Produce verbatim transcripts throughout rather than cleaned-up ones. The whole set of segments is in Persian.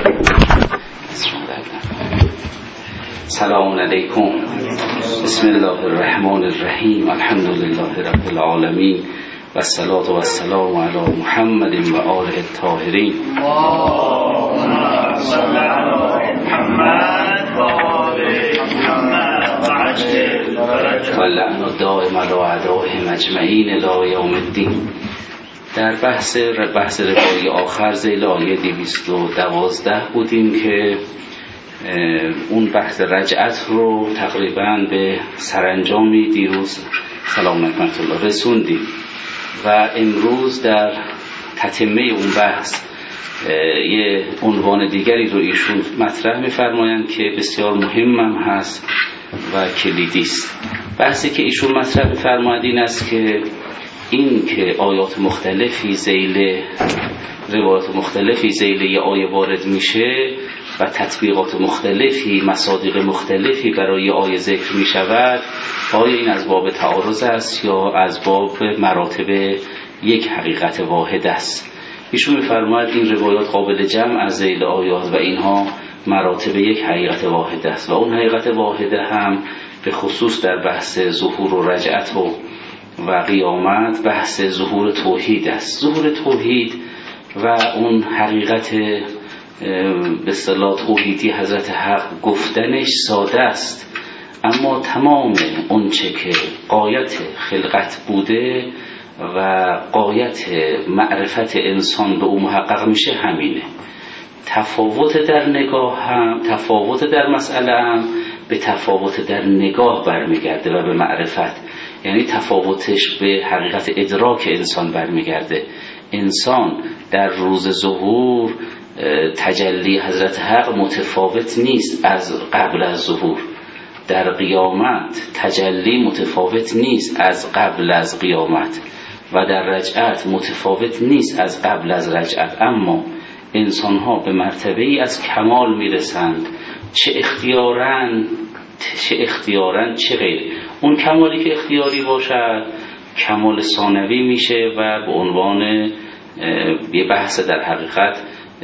سلام علیکم. بسم الله الرحمن الرحیم. الحمد لله رب العالمین و الصلاة و السلام علی محمد و آله الطاهرین. اللهم صل علی محمد و آل محمد و عجل فرجهم و لعن الدائم علی اعدائهم اجمعین الی یوم الدین. در بحث بحث روایی آخر ذیل آیه دویست و دوازده بودیم که اون بحث رجعت رو تقریباً به سرانجامی دیروز سلام علیکم الله رسوندیم و امروز در تتمه اون بحث یه عنوان دیگری رو ایشون مطرح می‌فرمایند که بسیار مهمم هست و کلیدی است. بحثی که ایشون مطرح می‌فرمایند این است که این که آیات مختلفی ذیل روایات مختلفی ذیل یه آیه وارد میشه و تطبیقات مختلفی مصادیق مختلفی برای آیه ذکر می شود، آیا این از باب تعارض است یا از باب مراتب یک حقیقت واحد است؟ ایشون می‌فرماید این روایات قابل جمع از ذیل آیات و اینها مراتب یک حقیقت واحد است و اون حقیقت واحد هم به خصوص در بحث ظهور و رجعت و و قیامت بحث ظهور توحید است. ظهور توحید و اون حقیقت به اصطلاح توحیدی حضرت حق گفتنش ساده است، اما تمام اون چه که غایت خلقت بوده و غایت معرفت انسان به او محقق میشه همینه. تفاوت در نگاه هم تفاوت در مسئله هم به تفاوت در نگاه برمیگرده و به معرفت، یعنی تفاوتش به حقیقت ادراک انسان برمیگرده. انسان در روز ظهور تجلی حضرت حق متفاوت نیست از قبل از ظهور، در قیامت تجلی متفاوت نیست از قبل از قیامت و در رجعت متفاوت نیست از قبل از رجعت. اما انسان ها به مرتبه ای از کمال میرسند، چه اختیاراً چه اختیاراً چه غیر. اون کمالی که اختیاری باشد کمال ثانوی میشه و به عنوان یه بحث در حقیقت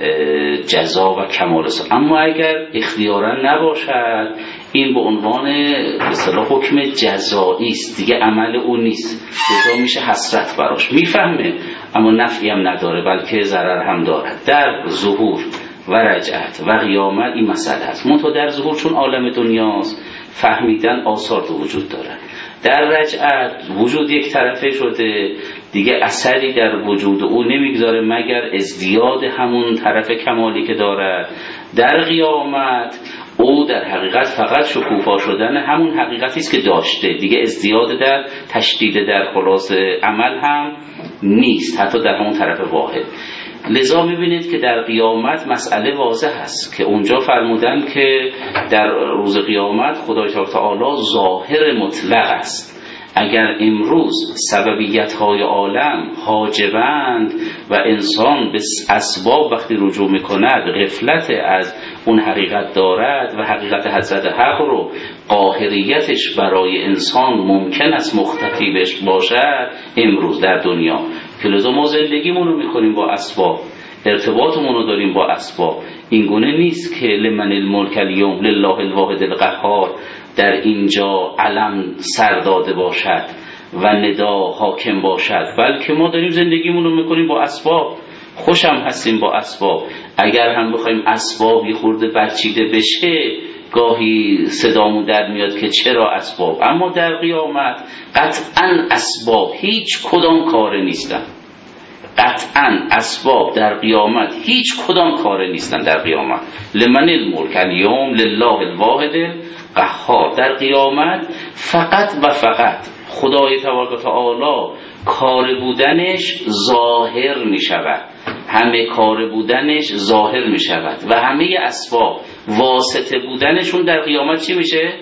جزا و کمال ثانوی. اما اگر اختیارا نباشد این به عنوان به اصطلاح حکم جزایی است، دیگه عمل او نیست، جزا میشه حسرت براش. میفهمه اما نفعی هم نداره بلکه ضرر هم دارد. در ظهور و رجعت و قیامت این مسئله است. منتها در ظهور چون عالم دنیاست فهمیدن آثار تو وجود داره، در رجعت وجود یک طرفه شده دیگه اثری در وجود او نمیگذاره مگر ازدیاد همون طرف کمالی که دارد. در قیامت او در حقیقت فقط شکوفا شدن همون حقیقتی است که داشته، دیگه ازدیاد در تشدید در خلاص عمل هم نیست، حتی در همون طرف واحد. لذا میبینید که در قیامت مسئله واضح است که اونجا فرمودن که در روز قیامت خدای تعالی ظاهر مطلق است. اگر امروز سببیت های عالم حاجبند و انسان به اسباب وقتی رجوع میکند غفلت از اون حقیقت دارد و حقیقت حضرت حق رو قاهریتش برای انسان ممکن است مختفی باشد امروز در دنیا، که لذا ما زندگیمون رو میکنیم با اسباب، ارتباطمون رو داریم با اسباب. این گونه نیست که لمن الملک الیوم لله الواحد القهار در اینجا علم سر داده باشد و ندا حاکم باشد، بلکه ما داریم زندگیمون رو میکنیم با اسباب، خوشم هستیم با اسباب. اگر هم بخوایم اسباب یه خورده برچیده بشه گاهی صدامون در میاد که چرا اسباب، اما در قیامت قطعاً اسباب هیچ کدام کاره نیستن. قطعاً اسباب در قیامت هیچ کدام کاره نیستن. در قیامت لمن الملک الیوم لله الواحد القهار، در قیامت فقط و فقط خدای تبارک و تعالی کار بودنش ظاهر می شود، همه کار بودنش ظاهر می شود و همه اسباب واسطه بودنشون در قیامت چی میشه؟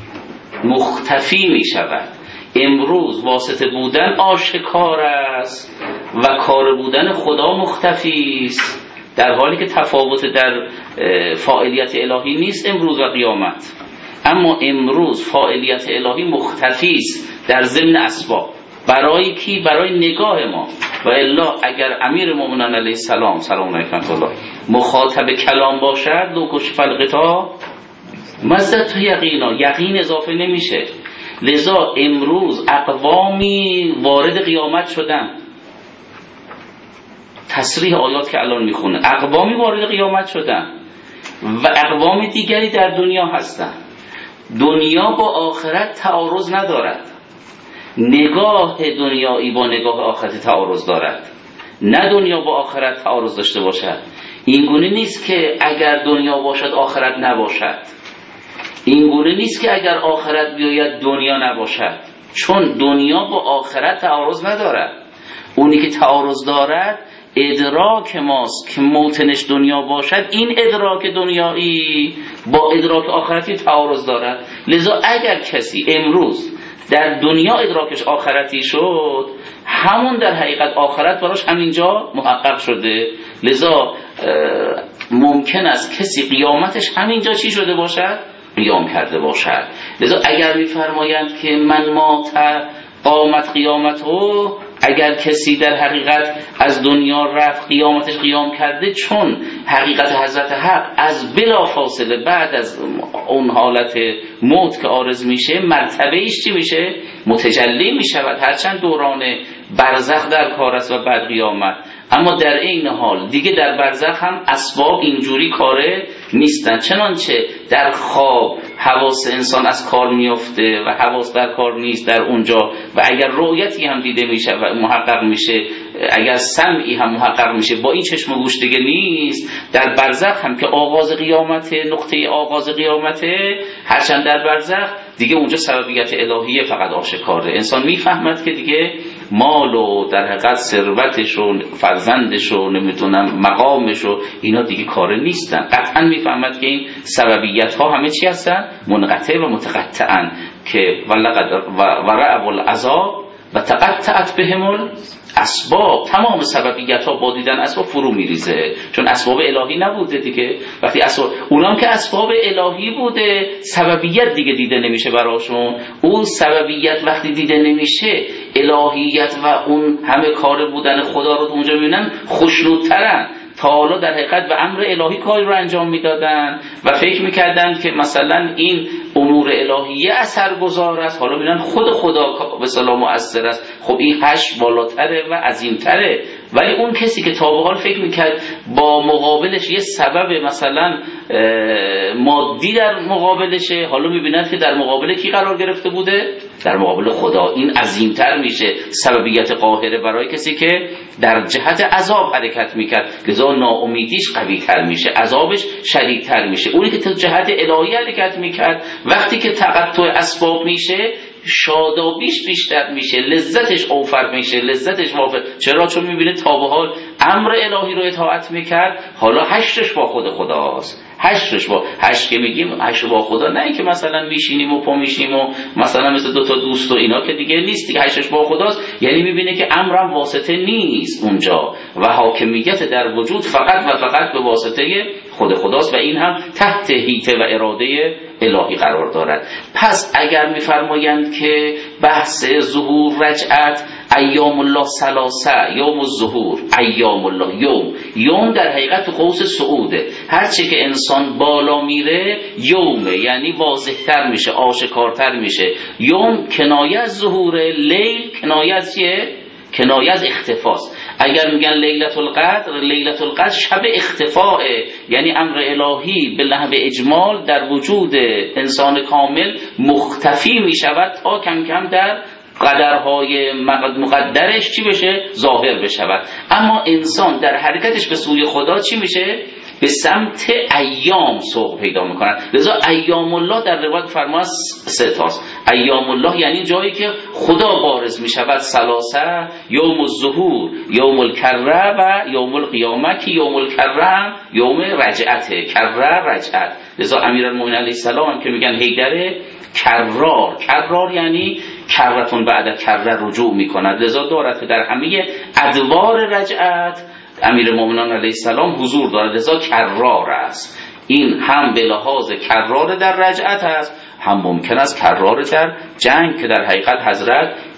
مختفی می شود. امروز واسطه بودن آشکار است و کار بودن خدا مختفی است، در حالی که تفاوت در فاعلیت الهی نیست امروز و قیامت. اما امروز فاعلیت الهی مختفی است در ضمن اسباب. برای کی؟ برای نگاه ما. و الا اگر امیر مومنان علیه السلام سلام علیکم الله مخاطب کلام باشد لو کشف الغطا مزدت یقینا، یقین اضافه نمیشه. لذا امروز اقوامی وارد قیامت شدن، تصریح آیات که الان میخونه، اقوامی وارد قیامت شدن و اقوام دیگری در دنیا هستن. دنیا با آخرت تعارض ندارد، نگاه دنیایی با نگاه آخرت تعارض دارد، نه دنیا با آخرت تعارض داشته باشد. این گونه نیست که اگر دنیا باشد آخرت نباشد، این گونه نیست که اگر آخرت بیاید دنیا نباشد، چون دنیا با آخرت تعارض ندارد. اونی که تعارض دارد ادراک ماست که موطنش دنیا باشد، این ادراک دنیایی با ادراک آخرتی تعارض دارد. لذا اگر کسی امروز در دنیا ادراکش آخرتی شد، همون در حقیقت آخرت براش همینجا محقق شده. لذا ممکن است کسی قیامتش همینجا چی شده باشد؟ قیام کرده باشد. لذا اگر میفرمایند که من ما قامت قیامته، اگر کسی در حقیقت از دنیا رفت قیامتش قیام کرده، چون حقیقت حضرت حق از بلا فاصله بعد از اون حالت موت که عارض میشه مرتبه ایش چی میشه؟ متجلی میشود، هرچند دوران برزخ در کار است و بعد قیامت. اما در این حال دیگه در برزخ هم اسباب اینجوری کاره نیستن، چنانچه در خواب حواس انسان از کار میفته و حواس در کار نیست در اونجا، و اگر رؤیتی هم دیده میشه و محقق میشه، اگر سمعی هم محقق میشه، با این چشم و گوش دیگه نیست. در برزخ هم که آغاز قیامت، نقطه آغاز قیامته، هرچند در برزخ دیگه اونجا سببیت الهیه فقط آشکاره. انسان میفهمد که دیگه مال و در حقیقت ثروتش و فرزندش و نمیدونم مقامش و اینا دیگه کاره نیستن. قطعا میفهمد که این سببیت ها همه چی هستن؟ منقطع و متقطعن، که ولقد ورعب العذاب و تقطعت بهم الاسباب. تمام سببیت ها با دیدن اسباب فرو میریزه، چون اسباب الهی نبوده دیگه. وقتی اسباب اونام که اسباب الهی بوده، سببیت دیگه دیده نمیشه براشون. اون سببیت وقتی دیده نمیشه، الهیت و اون همه کار بودن خدا رو اونجا میبینن خوشنودترن. تا حالا در حقیقت به امر الهی کاری رو انجام میدادن و فکر میکردن که مثلا این امور الهیه اثرگذار است، حالا میبینن خود خدا به صلاح مؤثر است. خب این هش بالاتره و عظیمتره. ولی اون کسی که تا به حال فکر میکرد با مقابلش یه سبب مثلا مادی در مقابلشه، حالا میبیند که در مقابل کی قرار گرفته بوده؟ در مقابل خدا. این عظیمتر میشه، سببیت قاهره برای کسی که در جهت عذاب حرکت میکرد، لذا ناامیدیش قوی تر میشه، عذابش شدیدتر میشه. اونی که در جهت الهی حرکت میکرد، وقتی که تقطع اسباب میشه، شادابیش بیشتر میشه، لذتش اوفر میشه، لذتش وافر. چرا؟ چون میبینه تا به حال امر الهی رو اطاعت میکرد، حالا حشرش با خود خداست. حشرش با حشر که میگیم حشر با خدا، نه اینکه مثلا میشینیم و پا میشیم و مثلا مثل دو تا دوست و اینا، که دیگه نیست دیگه. حشرش با خداست، یعنی میبینه که امرم واسطه نیست اونجا و حاکمیت در وجود فقط و فقط به واسطه خود خداست و این هم تحت حیطه و اراده الهی قرار دارد. پس اگر میفرمایند که بحث ظهور رجعت ایام الله ثلاثه، یوم الظهور، ایام الله، یوم یوم در حقیقت قوس صعوده. هرچی که انسان بالا میره یومه، یعنی واضحتر میشه، آشکارتر میشه. یوم کنایه از ظهوره، لیل کنایه از چیه؟ کنایه از اختفاست. اگر میگن لیلت القدر، لیلت القدر شب اختفاء، یعنی امر الهی به نحو اجمال در وجود انسان کامل مختفی میشود تا کم کم در قدرهای مقدرش چی بشه؟ ظاهر بشود. اما انسان در حرکتش به سوی خدا چی میشه؟ به سمت ایام سوق پیدا میکنن. لذا ایام الله در روایت فرمود سه تاست. ایام الله یعنی جایی که خدا بارز میشود، ثلاثه، یوم الظهور، یوم الکره و یوم القیامه، که یوم الکره هم یوم رجعته، کره رجعت. لذا امیرالمومنین علیه السلام که میگن حیدر کرار، کرار یعنی کرتون بعد کره رجوع میکند. لذا دارد در همه ادوار رجعت امیرالمومنین علیه السلام حضور دارد، لذا کرار است. این هم به لحاظ کرار در رجعت است، هم ممکن است کرار در جنگ، که در حقیقت حضرت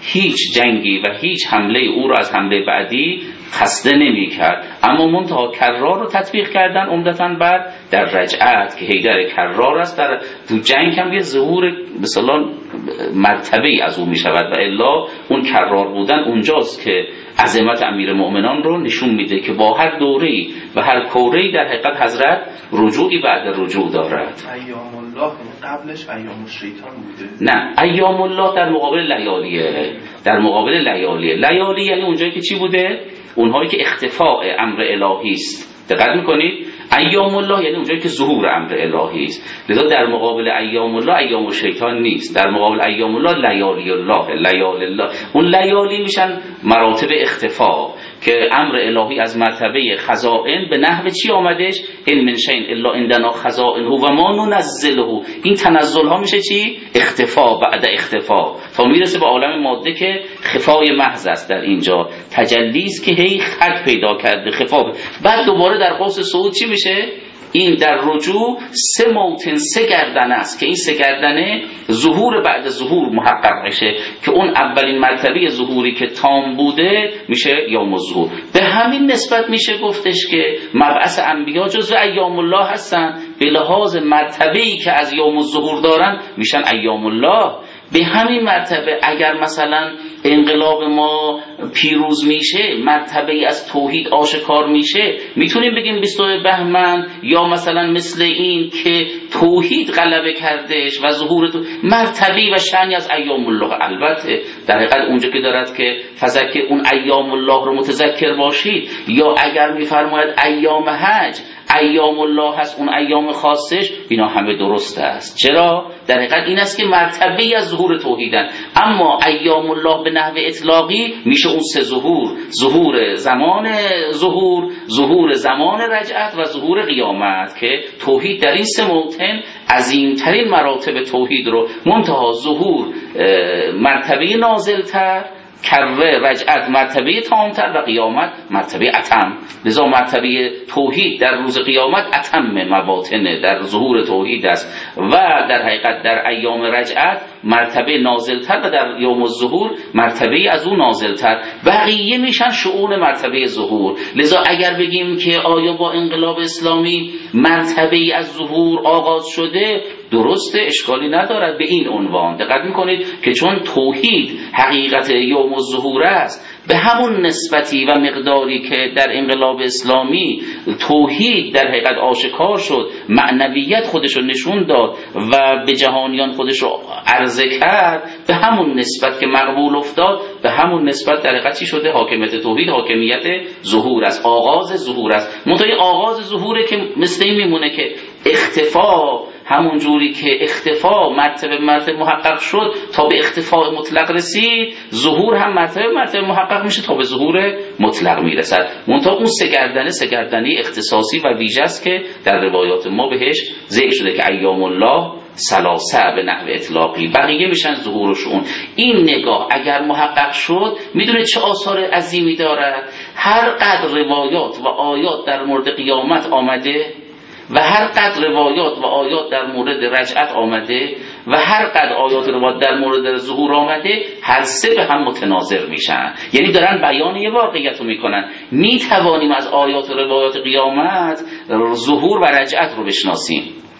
هیچ جنگی و هیچ حمله او را از حمله بعدی خسته نمی کرد، اما منتها کرار رو تطبیق کردن عمدتاً بر در رجعت که حیدر کرار است. در تو جنگ هم یه ظهور مثلا مرتبه‌ای از او می شود و الا اون کرار بودن اونجاست که عظمت امیرالمؤمنان رو نشون میده که با هر دوره‌ای و هر کوره‌ای در حقیقت حضرت رجوعی بعد رجوع دارد. ایام الله قبلش ایام الشیطان بوده؟ نه، ایام الله در مقابل لیالیه، در مقابل لیالیه. لیالی یعنی اونجایی که چی بوده؟ اونهایی که اختفاء امر الهی است. دقت میکنید؟ ایام الله یعنی اونجایی که ظهور امر الهی است. لذا در مقابل ایام الله ایام الشیطان نیست، در مقابل ایام الله لیالی الله، لیالی الله. اون لیالی میشن مراتب اختفاء که امر الهی از مرتبه خزائن به نحو چی آمدش؟ ان من شیء الا عندنا خزائنه و ما ننزله. این تنزل ها میشه چی؟ اختفاء بعد اختفاء تا میرسه به عالم ماده که خفای محض است. در اینجا تجلی است که هی خط پیدا کرده خفا. بعد دوباره در قوس صعود چی میشه؟ این در رجوع سه موطن، سه گردن است که این سه گردنه ظهور بعد ظهور محقق میشه که اون اولین مرتبه ظهوری که تام بوده میشه یوم الظهور. به همین نسبت میشه گفتش که مبعث انبیا جزو ایام الله هستن، به لحاظ مرتبه‌ای که از یوم الظهور دارن میشن ایام الله. به همین مرتبه اگر مثلا انقلاب ما پیروز میشه، مرتبه‌ای از توحید آشکار میشه، میتونیم بگیم بیستم بهمن، یا مثلا مثل این که توحید غلبه کردش و ظهور تو مرتبه‌ای و شأنی از ایام الله. البته در حقیقت اونجا که دارد که فذکر اون ایام الله رو متذکر باشید، یا اگر میفرماید ایام حج ایام الله هست اون ایام خاصش، اینا همه درست است. چرا؟ در حقیقت این است که مرتبه‌ای از ظهور توحیدن. اما ایام الله به نحو اطلاقی میشه اون سه ظهور، ظهور زمان ظهور، ظهور زمان رجعت و ظهور قیامت، که توحید در این سه موطن عظیمترین مراتب توحید رو، منتها ظهور مرتبه نازلتر، کره رجعت مرتبه تامتر و قیامت مرتبه اتم. لذا مرتبه توحید در روز قیامت اتم مباطنه، در ظهور توحید است و در حقیقت در ایام رجعت مرتبه نازلتر و در یوم الظهور مرتبه از اون نازلتر. بقیه میشن شؤون مرتبه ظهور. لذا اگر بگیم که آیا با انقلاب اسلامی مرتبه از ظهور آغاز شده، درسته، اشکالی ندارد به این عنوان. دقت میکنید که چون توحید حقیقت یوم الظهور است، به همون نسبتی و مقداری که در انقلاب اسلامی توحید در حقیقت آشکار شد، معنویت خودش رو نشون داد و به جهانیان خودش رو عرضه کرد، به همون نسبت که مقبول افتاد، به همون نسبت در حقیقت چی شده؟ حاکمیت توحید حاکمیت ظهور است، آغاز ظهور است. منتها آغاز ظهوره که مثل این میمونه که اختفا، همون جوری که اختفا مرتبه مرتبه محقق شد تا به اختفاء مطلق رسید، ظهور هم مرتبه مرتبه محقق میشه تا به ظهور مطلق میرسد. منتها اون سگردنه سگردنی اختصاصی و ویژه است که در روایات ما بهش ذکر شده که ایام الله سلاسه به نحو اطلاقی، بقیه میشن ظهورشون. این نگاه اگر محقق شد، میدونه چه آثار عظیمی دارد. هر قدر روایات و آیات در مورد قیامت آمده و هر قدر روایات و آیات در مورد رجعت آمده و هر قدر آیات و روایات در مورد ظهور آمده، هر سه به هم متناظر میشن. یعنی دارن بیان یه واقعیت رو میکنن. میتوانیم از آیات و روایات قیامت ظهور و رجعت رو بشناسیم،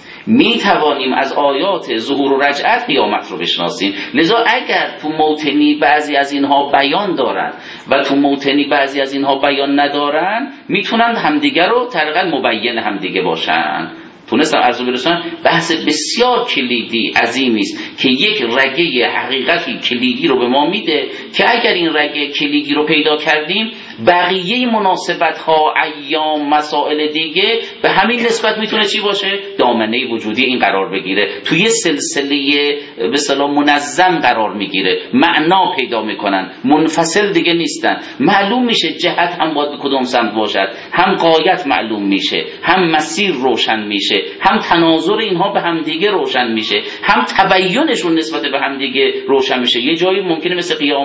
می توانیم از آیات ظهور و رجعت قیامت رو بشناسیم. لذا اگر تو موطنی بعضی از اینها بیان دارن و تو موطنی بعضی از اینها بیان ندارن، میتونن همدیگه رو طریقاً مبین همدیگه باشن. تونستم عرض برسونم بحث بسیار کلیدی عظیمی است که یک رگه حقیقتی کلیدی رو به ما میده که اگر این رگه کلیدی رو پیدا کردیم، بقیه مناسبت ها، ایام، مسائل دیگه به همین نسبت میتونه چی باشه؟ دامنه وجودی این قرار بگیره، توی یه سلسله به اصطلاح منظم قرار میگیره، معنا پیدا میکنن، منفصل دیگه نیستن. معلوم میشه جهت هم باید کدوم سمت باشد، هم غایت معلوم میشه، هم مسیر روشن میشه، هم تناظر اینها به هم دیگه روشن میشه، هم تبیینشون نسبت به هم دیگه روشن میشه. یه جایی ممکنه مثل قیامت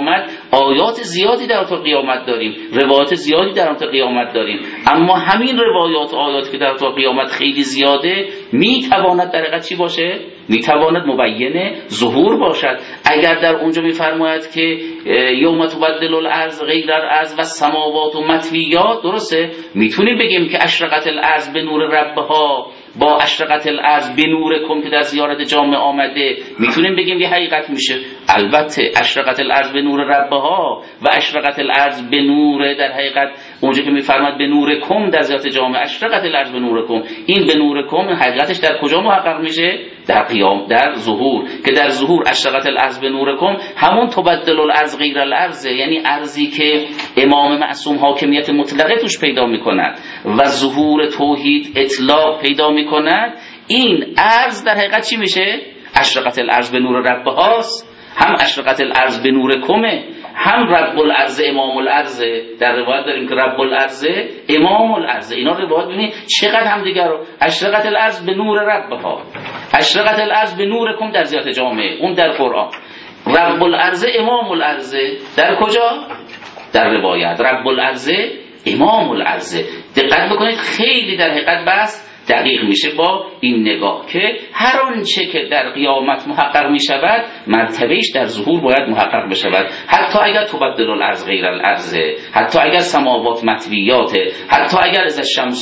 آیات زیادی در تا قیامت داریم، روایات زیادی در تا قیامت داریم، اما همین روایات و آیاتی که در تا قیامت خیلی زیاده میتواند در حقیقت چی باشه؟ میتواند مبین ظهور باشد. اگر در اونجا میفرماید که یوم تبدل الارض غیر الارض و السماوات و مطویات، درسته؟ میتونیم بگیم که اشرقت الارض به نور ربها با اشرقت الارض به نورکم که در زیارت جامع آمده، میتونیم بگیم یه حقیقت میشه. البته اشرقت الارض به نور ربها و اشرقت الارض به نور، در حقیقت اونجا که میفرماد به نورکم در زیارت جامع اشرقت الارض به نورکم، این به نورکم حقیقتش در کجا محقق میشه؟ در قیام، در ظهور، که در ظهور اشرقت الارض به نورکم همون تبدل الارض غیر الارض، یعنی ارضی که امام معصوم حاکمیت مطلقه توش پیدا میکند و ظهور توحید اطلاق پیدا میکند. این ارض در حقیقت چی میشه؟ اشرقت الارض به نور رب هاست، هم اشرقت الارض به نور کمه، هم رب الارض امام الارض. در روایت داریم که رب الارض امام الارض. اینا روایت ببینید چقدر هم دیگر رو. اشرقت الارض به نور رب ها، اشرقت الارض به نور کم در زیارت جامعه، اون در قرآن. رب الارض امام الارض در کجا؟ در روایت رب الارض امام الارض. دقت بکنید خیلی در حقیقت بس دقیق میشه با این نگاه که هر آنچه که در قیامت محقق میشود مرتبهش در ظهور باید محقق بشود، حتی اگر تبدل الارض غیر الارض، حتی اگر سماوات مطویات، حتی اگر از الشمس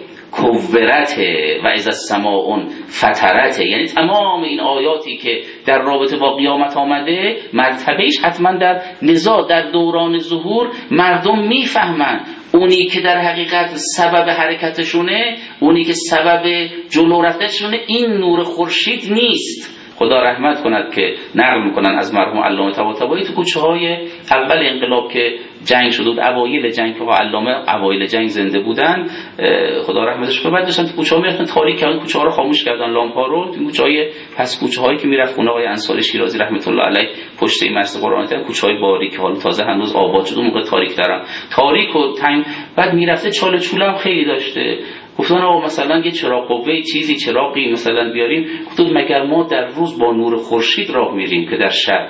کورت و از السماء فطرت. یعنی تمام این آیاتی که در رابطه با قیامت آمده مرتبهش حتما در نزاع در دوران ظهور مردم میفهمن. اونی که در حقیقت سبب حرکتشونه، اونی که سبب جلو رفتنشونه این نور خورشید نیست. خدا رحمت کند که نقل میکنن از مرحوم علامه طباطبایی تو کوچه های اول انقلاب که جنگ شده بود، اوایل جنگ که علامه اوایل جنگ زنده بودن، خدا رحمتش کنه، بعد داشتن تو کوچه ها میرفتن تاریک کردن، کوچه ها رو خاموش کردن، لامپ ها رو، تو کوچه های پس کوچه هایی که میرفت خونه آقای انصاری شیرازی رحمت الله علیه پشت مسجد قرآن تر، کوچه های باریک که حالا تازه هنوز آباد شده، موقع تاریک دارن، تاریک و تنگ، بعد میرفته چاله چوله هم خیلی داشته. گفتن آقا مثلا یه چراغ قوه چیزی چراغی مثلا بیاریم. گفتن مگر ما در روز با نور خورشید راه میریم که در شب؟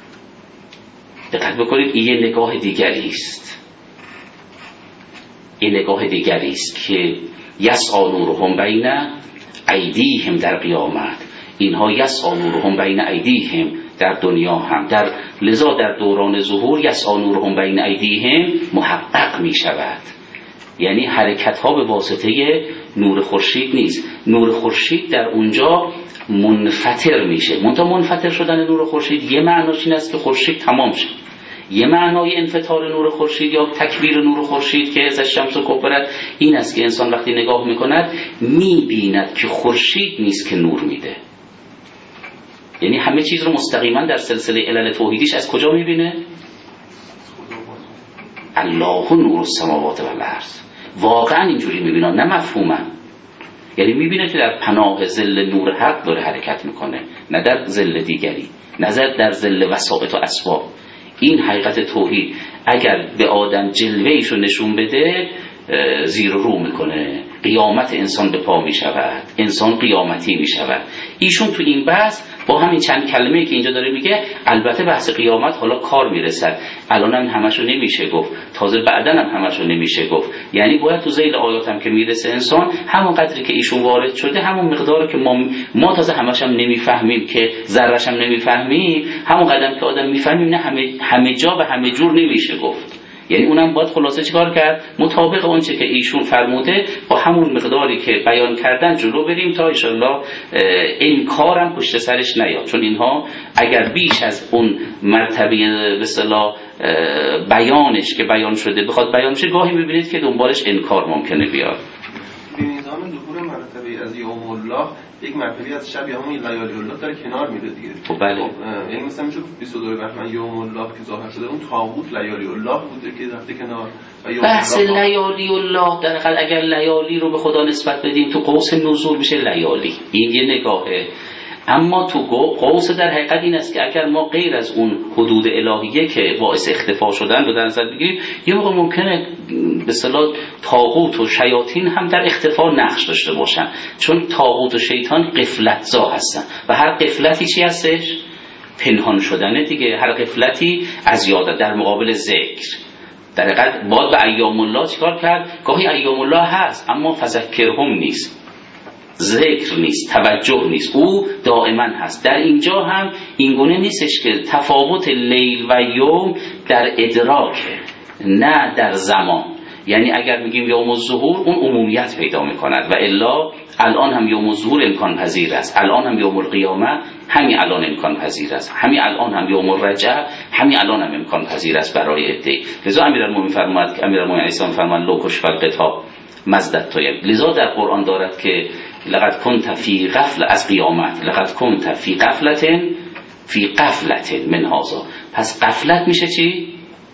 دقت بکنید این یه نگاه دیگری است، این نگاه دیگری است که یسعی نورهم بین ایدیهم در قیامت، اینها یسعی نورهم بین ایدیهم در دنیا هم، در لذا در دوران ظهور یسعی نورهم بین ایدیهم محقق می شود. یعنی حرکت ها به واسطه نور خورشید نیست، نور خورشید در اونجا منفطر میشه. منتها منفطر شدن نور خورشید یه معناش این است که خورشید تمام شد، یه معنای انفطار نور خورشید یا تکبیر نور خورشید که از الشمس کورت این است که انسان وقتی نگاه میکند میبیند که خورشید نیست که نور میده. یعنی همه چیز رو مستقیما در سلسله علل توحیدیش از کجا میبینه؟ الله نور السماوات و الارض. واقعا اینجوری میبینه، نه مفهوما. یعنی میبینه که در پناه ظل نور حق داره حرکت میکنه، نه در ظل دیگری، نظر در ظل وسائط و اسباب. این حقیقت توحید اگر به آدم جلوه‌ایش رو نشون بده زیر رو میکنه، قیامت انسان به پا میشود، انسان قیامتی میشود. ایشون تو این بحث با همین چند کلمه که اینجا داره میگه، البته بحث قیامت حالا کار میرسد، الان هم همشو نمیشه گفت، تازه بعدن هم همشو نمیشه گفت. یعنی باید تو ذیل آیات هم که میرسه انسان همون قدری که ایشون وارد شده، همون مقداری که ما ما تازه همش هم نمیفهمیم، که ذره‌ش هم نمیفهمیم، همون قدم که آدم میفهمیم، نه همه همه جا به همه جور نمیشه گفت. یعنی اونم باید خلاصه چیکار کرد؟ مطابق اونچه که ایشون فرموده با همون مقداری که بیان کردن جلو بریم تا ان شاءالله این کارم پشت سرش نیاد. چون اینها اگر بیش از اون مرتبه به اصطلاح بیانش که بیان شده بخواد بیان شه، گاهی میبینید که دنبالش انکار ممکنه بیاد. به نظام ظهور مرتبه از یوم الله یک مرتبه از شب همون لیالی الله داره کنار میره دیگه. خب بله. خب یعنی مثلا میشه بیست و دو بهمن یوم الله که ظاهر شده اون طاغوت لیالی الله بوده که رفته کنار. بحث لیالی الله در حقیقت اگر لیالی رو به خدا نسبت بدیم تو قوس نزول میشه لیالی، این یه نگاهه. اما تو قوس در حقیقت این است که اگر ما غیر از اون حدود الهیه که باعث اختفا شدن رو در نظر بگیریم، یه موقع ممکنه به اصطلاح طاغوت و شیاطین هم در اختفا نقش داشته باشن، چون طاغوت و شیطان غفلت زا هستن و هر غفلتی چی هستش؟ پنهان شدنه دیگه. هر غفلتی از یاد در مقابل ذکر. در حقیقت باید به ایام الله چیکار کرد؟ گاهی ایام الله هست اما فذکرهم نیست، ذکر نیست، توجه نیست، او دائما هست. در اینجا هم اینگونه نیستش که تفاوت لیل و یوم در ادراکه نه در زمان. یعنی اگر میگیم یوم الظهور اون عمومیت پیدا میکند و الا الان هم یوم الظهور امکان پذیر است، الان هم یوم القیامه همین الان امکان پذیر است، همین الان هم یوم الرجع همین الان هم امکان پذیر است برای عده. لذا امیرالمومنین فرمود که امیرالمومنین علیه السلام فرمان لو کشف الغطا مزدت طیب. لذا در قرآن دارد که لقد كنت فی غفله از قیامت، لقد كنت فی غفلة فی غفلة من هذا. پس غفلت میشه چی؟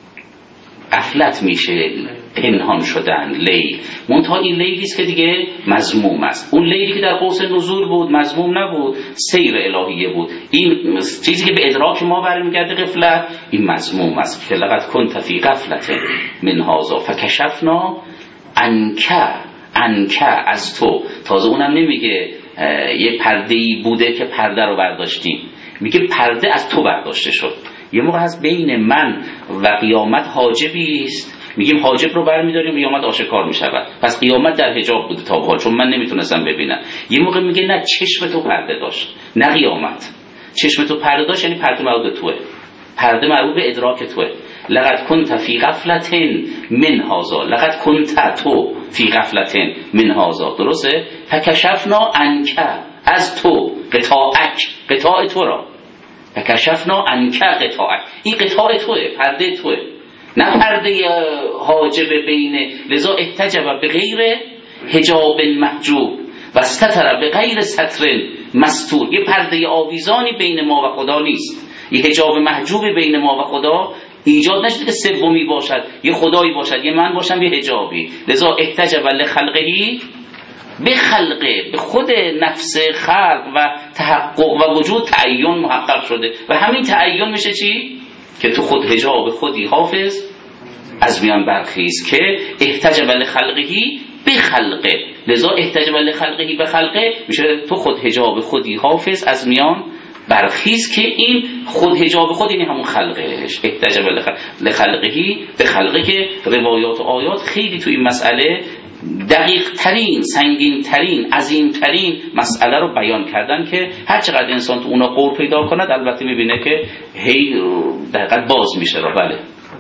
غفلت میشه پنهان شدن، لیل. منتها این لیلی است که دیگه مذموم است. اون لیلی که در قوس نزول بود مذموم نبود، سیر الهیه بود. این چیزی که به ادراک ما برمیگرده غفلت، این مذموم است. که لقد كنت فی غفلة من هذا فکشفنا عنک، عنک از تو. تازه اونم نمیگه یه پرده‌ای بوده که پرده رو برداشتیم، میگه پرده از تو برداشته شد. یه موقع هست بین من و قیامت حاجبی است، میگیم حاجب رو برمیداریم قیامت آشکار میشود، پس قیامت در حجاب بوده تا حال چون من نمیتونستم ببینم. یه موقع میگه نه چشم تو پرده داشت، نه قیامت. چشم تو پرده داشت یعنی پرده مربوط به توئه، پرده مربوط به ادراک توئه. لقد كنت فی غفلة من هذا، لقد كنت تو فی غفلة من هذا، درسته؟ فکشفنا عنک از تو، قطاعک، قطاع تو را، فکشفنا عنک قطاعک. این قطاع توئه، پرده توئه، نه پرده حاجب بینه. لذا احتجب به غیر حجاب محجوب و استتر به غیر ستر مستور. یه پرده آویزانی بین ما و خدا نیست، یه حجاب محجوب بین ما و خدا ایجاد نشده که سومی باشد، یه خدایی باشد، یه من باشم، یه حجابی. لذا احتجب لخلقهی به خلقه، به خود نفس خلق و تحقق و وجود تعین محقق شده و همین تعین میشه چی؟ که تو خود حجاب خودی حافظ از میان برخیز. که احتجب لخلقهی به خلقه، لذا احتجب لخلقهی به خلقه میشه تو خود حجاب خودی حافظ از میان برخیز. که این خود حجاب خود این همون خلقهش، احتجب لخلقهی به خلقه. که روایات و آیات خیلی تو این مسئله دقیق ترین، سنگین ترین، عظیم ترین مسئله رو بیان کردن که هر چقدر انسان تو اونا قور پیدا کند البته میبینه که هی دقیقاً باز میشه رو. بله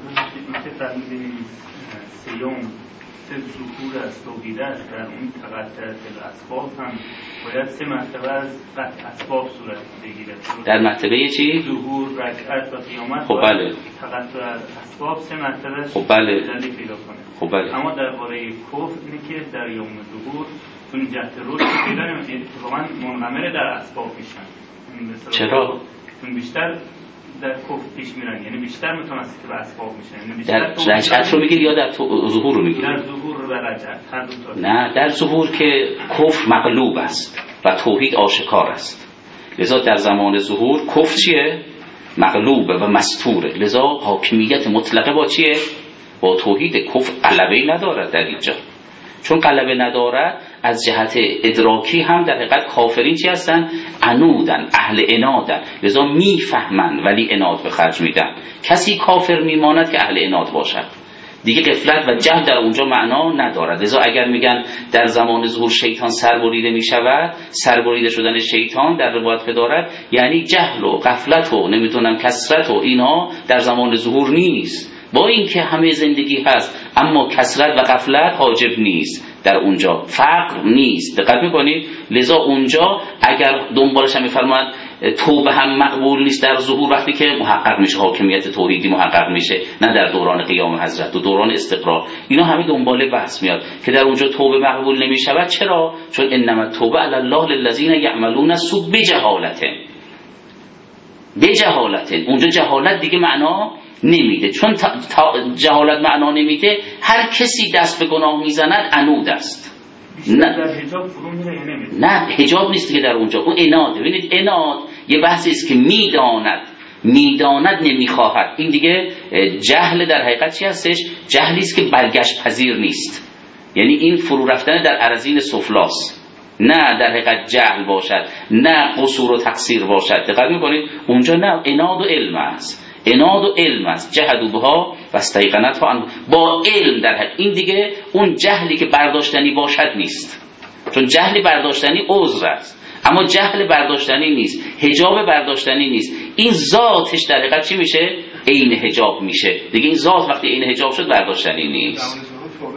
سه ظهور از توحیدش در اون تقطع الاسباب هم باید سه مرتبه از قطع اسباب صورت بگیره. در مرتبه چی؟ ظهور، رکعت و قیامت. خب بله. تقطع اسباب سه مرتبه خب بله. جدی پیدا کنه. خب بله. اما درباره کفر اینه که در یوم ظهور اون جهت رشد پیدا نمیشه، اتفاقا منغمر در اسباب میشن. چرا؟ اون بیشتر در کفر پیش میرن، یعنی بیشتر متمسک به اسباب میشن. یعنی در رجعت رو میگید یا در ظهور رو میگید؟ در ظهور و رجعت هر دو تا. نه، در ظهور که کفر مغلوب است و توحید آشکار است. لذا در زمان ظهور کفر چیه؟ مغلوبه و مستوره. لذا حاکمیت مطلقه با چیه؟ با توحید. کفر غلبه ندارد در اینجا. چون غلبه ندارد از جهت ادراکی هم در حقیقت کافرین چی هستن؟ عنودن، اهل عنادن. لذا میفهمن ولی عناد به خرج میدن. کسی کافر میماند که اهل عناد باشد. دیگه غفلت و جهل در اونجا معنا ندارد. لذا اگر میگن در زمان ظهور شیطان سربریده میشود، سربریده شدن شیطان در روایت که دارد یعنی جهل و غفلت و نمیدونم کثرت و اینها در زمان ظهور نیست. با اینکه همه زندگی هست اما کثرت و غفلت حاجب نیست در اونجا، فقر نیست. دقت میکنید؟ لذا اونجا اگر دنبالش هم میفرماید توبه هم مقبول نیست در ظهور، وقتی که محقق میشه حاکمیت توحیدی محقق میشه، نه در دوران قیام حضرت و دوران استقرار. اینا همه دنباله بحث میاد که در اونجا توبه مقبول نمیشود. چرا؟ چون انما التوبه علی الله للذین یعملون السوء بجهالت، بجهالت. اونجا جهالت دیگه معنا نمیده. چون جهالت معنا نمیده، هر کسی دست به گناه میزند عنود است. نه در حجاب فرو میره یا نمیره؟ نه حجاب نیست که در اونجا، اون عناد. ببینید عناد یه بحثی است که میداند میداند نمیخواهد. این دیگه جهل در حقیقت چی هستش؟ جهلی است که برگشت پذیر نیست. یعنی این فرو رفتن در ارزین سفلاست، نه در حقیقت جهل باشد، نه قصور و تقصیر باشد. دقت میکنید اونجا نه، عناد و علم است، عناد و علم است. جهدوا بها و استیقنتها، با علم در حقیقت. این دیگه اون جهلی که برداشتنی باشد نیست، چون جهلی برداشتنی عذر است، اما جهل برداشتنی نیست، حجاب برداشتنی نیست. این ذاتش در حقیقت چی میشه؟ عین حجاب میشه دیگه. این ذات وقتی عین حجاب شد برداشتنی نیست.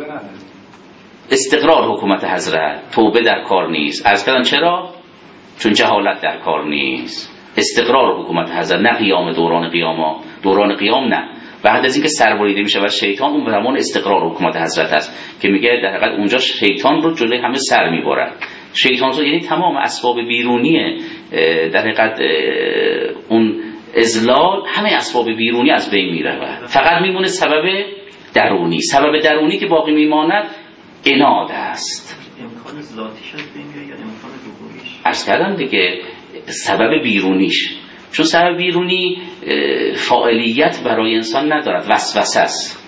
استقرار حکومت حضرت، توبه در کار نیست. عرض کردم چرا؟ چون جهالت در کار نیست. استقرار حکومت حضرت، نه قیام دوران قیاما، دوران قیام نه. بعد از اینکه سربریده میشه و شیطان، اون زمان استقرار حکومت حضرت است که میگه در حقیقت اونجا شیطان رو جلوی همه سر میبره. شیطان رو یعنی تمام اسباب بیرونی در حقیقت اون ازلال، همه اسباب بیرونی از بین میره، فقط میمونه سبب درونی. سبب درونی که باقی میماند عناد است. امکان ذاتیش از بین میره یا امکان ظهوریش؟ عرض کردم دیگه سبب بیرونیش، چون سبب بیرونی فاعلیت برای انسان ندارد، وسوسه است،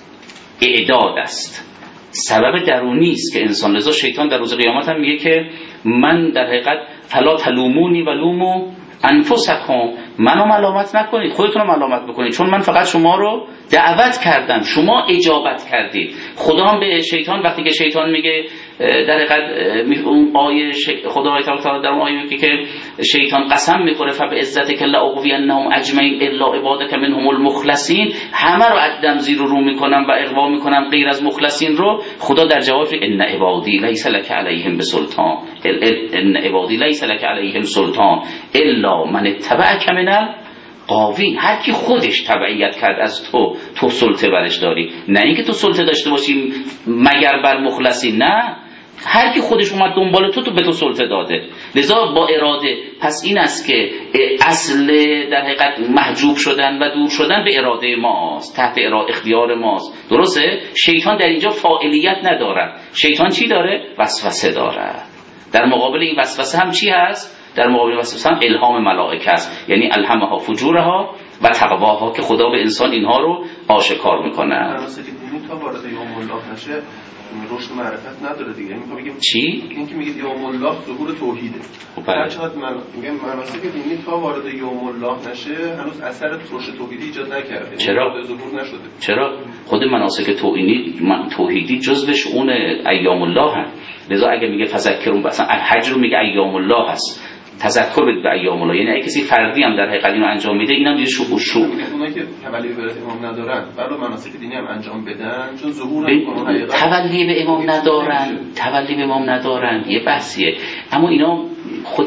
اعداد است. سبب درونی است که انسان، لذا شیطان در روز قیامت هم میگه که من در حقیقت فلا تلومونی و لومو انفسکم، منو ملامت نکنید، خودتون رو ملامت بکنید، چون من فقط شما رو دعوت کردم، شما اجابت کردید. خدا هم به شیطان وقتی که شیطان میگه در حقیقت اون آیه خدای تعالی در اون آیه میگه که شیطان قسم میخوره فبعزتک لاغوینهم اجمعین الا عبادک منهم المخلصین، همه رو عدم زیر رو میکنم و اغوا میکنم غیر از مخلصین رو. خدا در جواب ان عبادی لیس لک علیهم بسلطان، ان عبادی لیس لک علیهم سلطان الا من اتبعک من قاوین. هر کی خودش تبعیت کرد از تو، تو سلطه برش داری، نه اینکه تو سلطه داشته باشی مگر بر مخلصین، نه، هر کی خودش اومد دنبال تو، تو به تو سلطه داده. لذا با اراده. پس این است که اصل در حقیقت محجوب شدن و دور شدن به اراده ماست، تحت اراده اختیار ماست. درسته؟ شیطان در اینجا فاعلیت ندارد. شیطان چی داره؟ وسوسه داره. در مقابل این وسوسه هم چی هست؟ در مقابل وسوسه هم الهام ملائکه است، یعنی الهمها فجورها و تقواها، که خدا به انسان اینها رو آشکار میکنه. درسته که دینی تا وارد یوم الله نشه رشد معرفت نداره دیگه. این میگه چی؟ این که میگه یوم الله ظهور توحیده. خب هر چقدر من میگم مناسک دینی تا وارد یوم الله نشه هنوز اثر رشد توحیدی ایجاد نکرده. چرا؟ ظهور نشده. چرا؟ خود مناسک توحیدی من توحیدی جزء شؤون ایام الله هست. لذا اگه میگه فذکرون، مثلا حج رو میگه ایام الله هست، تذکر بدید به ایام الله، یعنی اگه کسی فردی هم در حقیقت اینو انجام میده، اینم دیگه شو شو اونایی که تولی به امام ندارن برای مناسک دینی هم انجام بدن، چون ظهور هم حقیقت تولی به امام ندارن، تولی به امام ندارن یه بحثیه، اما اینا خود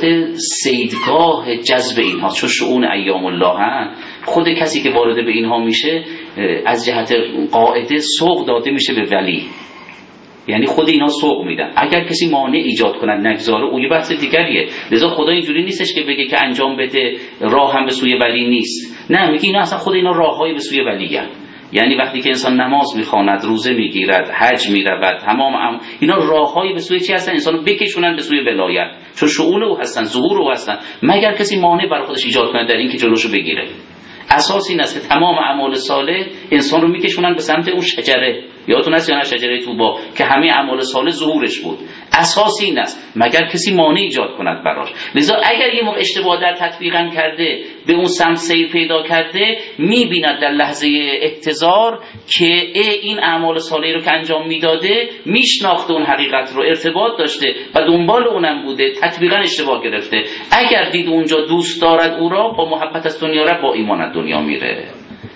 صیدگاه جذب اینها، چون شؤون ایام الله هست. خود کسی که وارد به اینها میشه از جهت قاعده سوق داده میشه به ولی، یعنی خود اینا سوق میدن. اگر کسی مانع ایجاد کنن نگذاره، اون یه بحث دیگریه. لذا خدا اینجوری نیستش که بگه که انجام بده راه هم به سوی ولی نیست، نه، میگه اینا اصلا خود اینا راههای به سوی ولی هست. یعنی وقتی که انسان نماز میخواند، روزه میگیرد، حج میرود، تمام هم اینا راههای به سوی چی هستن؟ انسانو بکشونن به سوی ولایت، چون شؤون او هستن، ظهور او هستن، مگر کسی مانع برای خودش ایجاد کنه در این که جلوشو بگیره. اساس این است که تمام اعمال صالح انسان رو میکشونن به سمت اون شجره. یادتون هست یا نه شجره طوبا که همه اعمال صالح ظهورش بود؟ اساس این است مگر کسی مانع ایجاد کند براش. لذا اگر یه موقع اشتباه در تطبیقم کرده، به اون سمت سیر پیدا کرده، میبیند در لحظه احتضار که این اعمال صالحی رو که انجام میداده میشناخته، اون حقیقت رو ارتباط داشته و دنبال اونم بوده، تطبیقا اشتباه گرفته. اگر دید اونجا دوست دارد او را، با محبت از دنیا را، با ایمان از دنیا میره.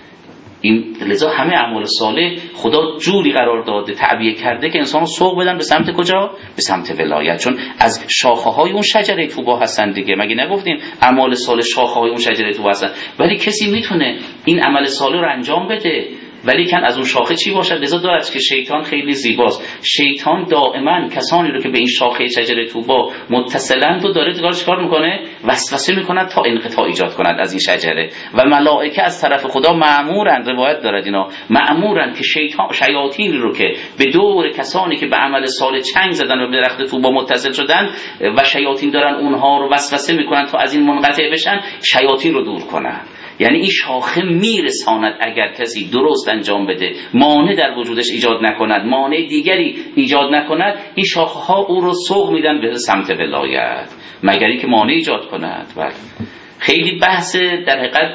این لذا همه اعمال صالح خدا جوری قرار داده، تعبیه کرده که انسان رو سوق بدن به سمت کجا؟ به سمت ولایت، چون از شاخه های اون شجره طوبا هستن دیگه. مگه نگفتیم اعمال صالح شاخه های اون شجره طوبا هستن؟ ولی کسی میتونه این عمل صالح رو انجام بده، ولی کن از اون شاخه چی باشد؟ لذا دارد که شیطان خیلی زیباست. شیطان دائما کسانی رو که به این شاخه شجره طوبا متصلند رو داره دیگه چیکار میکنه؟ وسوسه میکند تا انقطاع ایجاد کند از این شجره. و ملائکه از طرف خدا مأمورن، روایت دارد اینا، مأمورن که شیطان شیاطین رو که به دور کسانی که به عمل صالح چنگ زدن و به درخت طوبا متصل شدن و شیاطین دارن اونها رو وسوسه میکنن تا از این منقطع بشن، شیاطین رو دور کنن. یعنی این شاخه میرساند اگر کسی درست انجام بده، مانع در وجودش ایجاد نکند، مانع دیگری ایجاد نکند، این شاخه ها او رو سوق میدن به سمت ولایت، مگر اینکه مانع ایجاد کند. بله خیلی بحث در حقیقت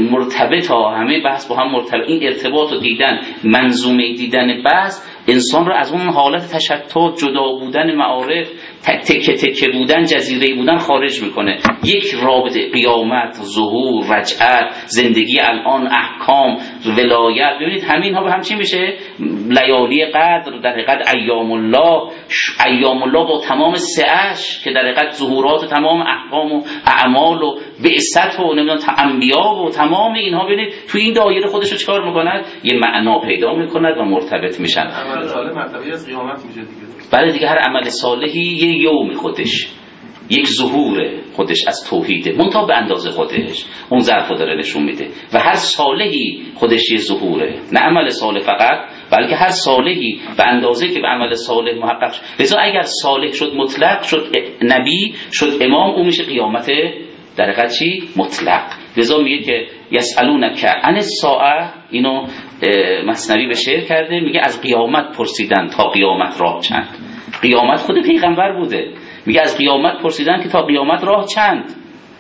مرتبط ها، همه بحث با هم مرتبط. این ارتباط رو دیدن، منظومه دیدن بحث انسان رو از اون حالت تشتت، جدا بودن معارف، تکه تکه بودن، جزیره بودن خارج میکنه. یک رابطه قیامت، ظهور، رجعت، زندگی الان، احکام، ولایت. ببینید همین ها به هم چی میشه؟ لیالی قدر، در حقیقت ایام الله، ایام الله با تمام سعه‌اش که در حقیقت ظهورات تمام احکام و اعمال و بعثت و نمیدونم انبیا و تمام اینها، ببینید توی این دایره خودش رو چیکار میکند؟ یه معنا پیدا میکند و مرتبط میشن. عمل صالح مرتبه از قیامت میشه دیگه. بله دیگه، هر عمل صالحی یه یوم خودش، یک ظهور خودش از توحیده، منتها به اندازه خودش اون ظرف رو داره نشون میده. و هر صالحی خودش یه ظهوره، نه عمل صالح فقط، بلکه هر صالحی به اندازه که به عمل صالح محقق شد. لذا اگر صالح شد مطلق، شد نبی، شد امام، اون میشه قیامت در حقیقت چی؟ مطلق. لذا میگه که یسالونک عن الساعه، اینو مثنوی به شعر کرده، میگه از قیامت پرسیدن تا قیامت راه چند. قیامت خود پیغمبر بوده، میگه از قیامت پرسیدن که تا قیامت راه چند.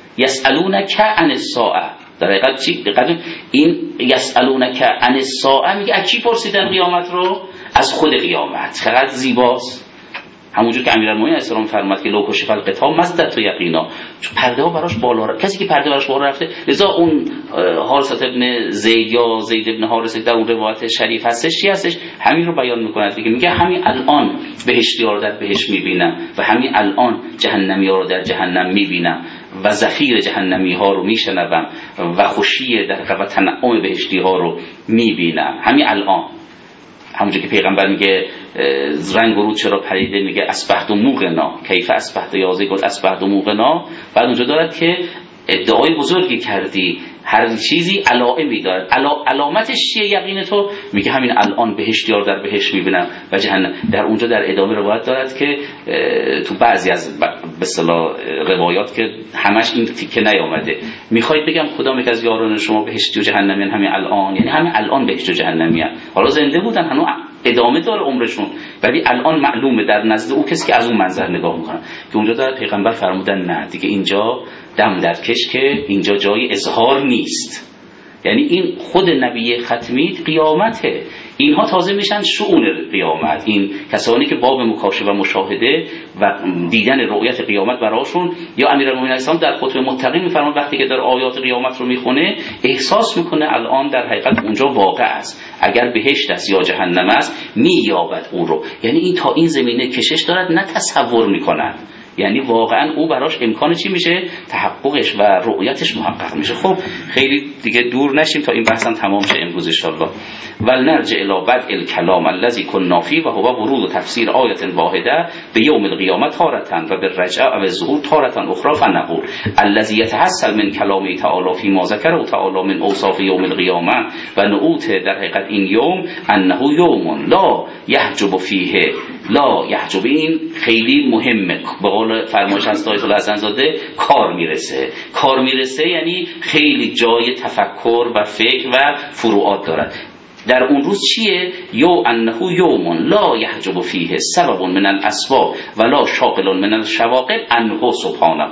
یسالونک عن الساعه، در حقیقت چی؟ این یسالونک عن الساعه میگه از چی پرسیدن قیامت رو؟ از خود قیامت. چقدر زیباست. همونجور که امیرالمومنین علیه السلام فرمود که لو کشف الغطا مزدت یقینا، چون پرده ها براش بالا رفت. کسی که پرده براش بالا رفته، لذا اون حارث ابن زید یا زید ابن حارث در اون روایت شریف هستش چی هستش؟ همین رو بیان میکنه دیگه. میگه همین الان بهشتی‌ها رو در بهشت میبینم و همین الان جهنمی‌ها رو در جهنم میبینم و زفیر جهنمی ها رو میشنوم و خوشی در و تنعم بهشتی ها رو میبینم همین الان. همونجور که پیغمبر میگه رنگ و رود چرا پریده، میگه اصبحت موقنا کیف اصبحت یازه گل اصبحت موقنا. بعد اونجا دارد که ادعای بزرگی کردی، هر چیزی علائمی دارد. علا... علامتش چیه یقین تو؟ میگه همین الان بهشت یار در بهشت میبینم و جهنم. در اونجا در ادامه روایت دارد که تو بعضی از به اصطلاح روایات که همش این تیکه نیامده، میخواید بگم کدام یک از یاران شما بهشتی و جهنمیان همین الان، یعنی همین الان بهشت و جهنمیان، حالا زنده بودن هنوز ادامه داره عمرشون، ولی الان معلومه در نزد او کسی که از اون منظر نگاه میکنه. که اونجا داره پیغمبر فرمودن نه دیگه اینجا دم در کش، که اینجا جای اظهار نیست. یعنی این خود نبی ختمی قیامته، اینها تازه میشن شؤون قیامت. این کسانی که باب مکاشفه و مشاهده و دیدن رؤیت قیامت براشون، یا امیرالمومنین علیه السلام در خطبه متقی میفرماد وقتی که در آیات قیامت رو میخونه احساس میکنه الان در حقیقت اونجا واقع است، اگر بهشت است یا جهنم است مییابد او رو. یعنی این تا این زمینه کشش دارد، نه تصور میکنن، یعنی واقعا او براش امکان چی میشه؟ تحققش و رؤیتش محقق میشه. خب خیلی دیگه دور نشیم تا این بحثم تمام شه امروز ان شاء الله. ولنرجع الی بدء الکلام الذی کنا فیه و هو ورود و تفسیر آیه واحده بیوم القیامه تارة و بالرجع و الظهور تارة اخرى فنقول الذی یتحصل من کلام تعالی فی ما ذکر تعالی من اوصاف یوم القیامه و نعوت در حقیقت این یوم انه یوم لا یحجب فیه لا یحجب. این خیلی مهمه، به قول فرمایش از آیت الله حسن زاده کار میرسه. کار میرسه یعنی خیلی جای تفکر و فکر و فروعات دارد. در اون روز چیه؟ یو انه یوم لا یحجب فیه سبب من الاسباب ولا شاغل من الشواغل عنه سبحانه.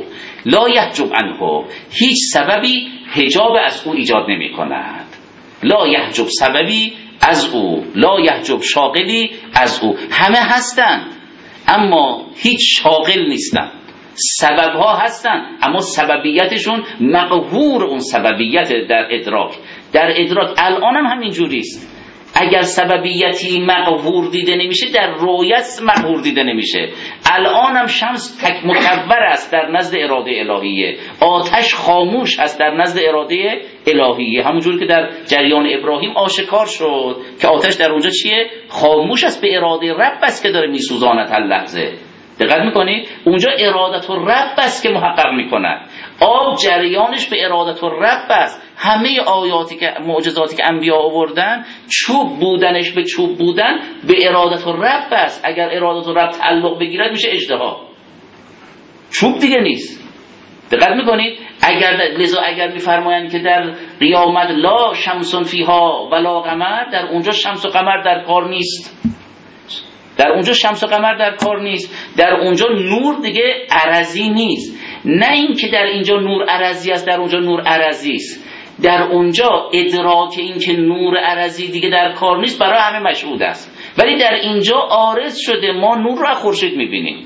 لا یحجب عنه، هیچ سببی حجاب از او ایجاد نمی کند. لا یحجب سببی از او، لا یحجب شاغلی از او. همه هستن اما هیچ شاغل نیستن. سبب ها هستن اما سببیتشون مقهور اون سببیت در ادراک. در ادراک الان هم همین جوری است. اگر سببیتی مقهور دیده نمیشه، در رؤیت مقهور دیده نمیشه. الان هم شمس تک مکبر است در نزد اراده الهیه، آتش خاموش است در نزد اراده الهیه. همونجوری که در جریان ابراهیم آشکار شد که آتش در اونجا چیه؟ خاموش است، به اراده رب است که داره میسوزاند هر لحظه. دقت میکنید؟ اونجا ارادت رب است که محقق میکند. آب جریانش به ارادت رب است. همه آیاتی که معجزاتی که انبیا آوردن، چوب بودنش به چوب بودن به ارادت رب است. اگر ارادت رب تعلق بگیرد میشه اژدها، چوب دیگه نیست. دقت میکنید؟ اگر لذا اگر میفرمایند که در قیامت لا شمس فیها ولا قمر، در اونجا شمس و قمر در کار نیست، در اونجا شمس و قمر در کار نیست، در اونجا نور دیگه عرضی نیست. نه این که در اینجا نور عرضی است در اونجا نور عرضی است، در اونجا ادراک این که نور عرضی دیگه در کار نیست برای همه مشهود است، ولی در اینجا عارض شده، ما نور را خورشید میبینیم.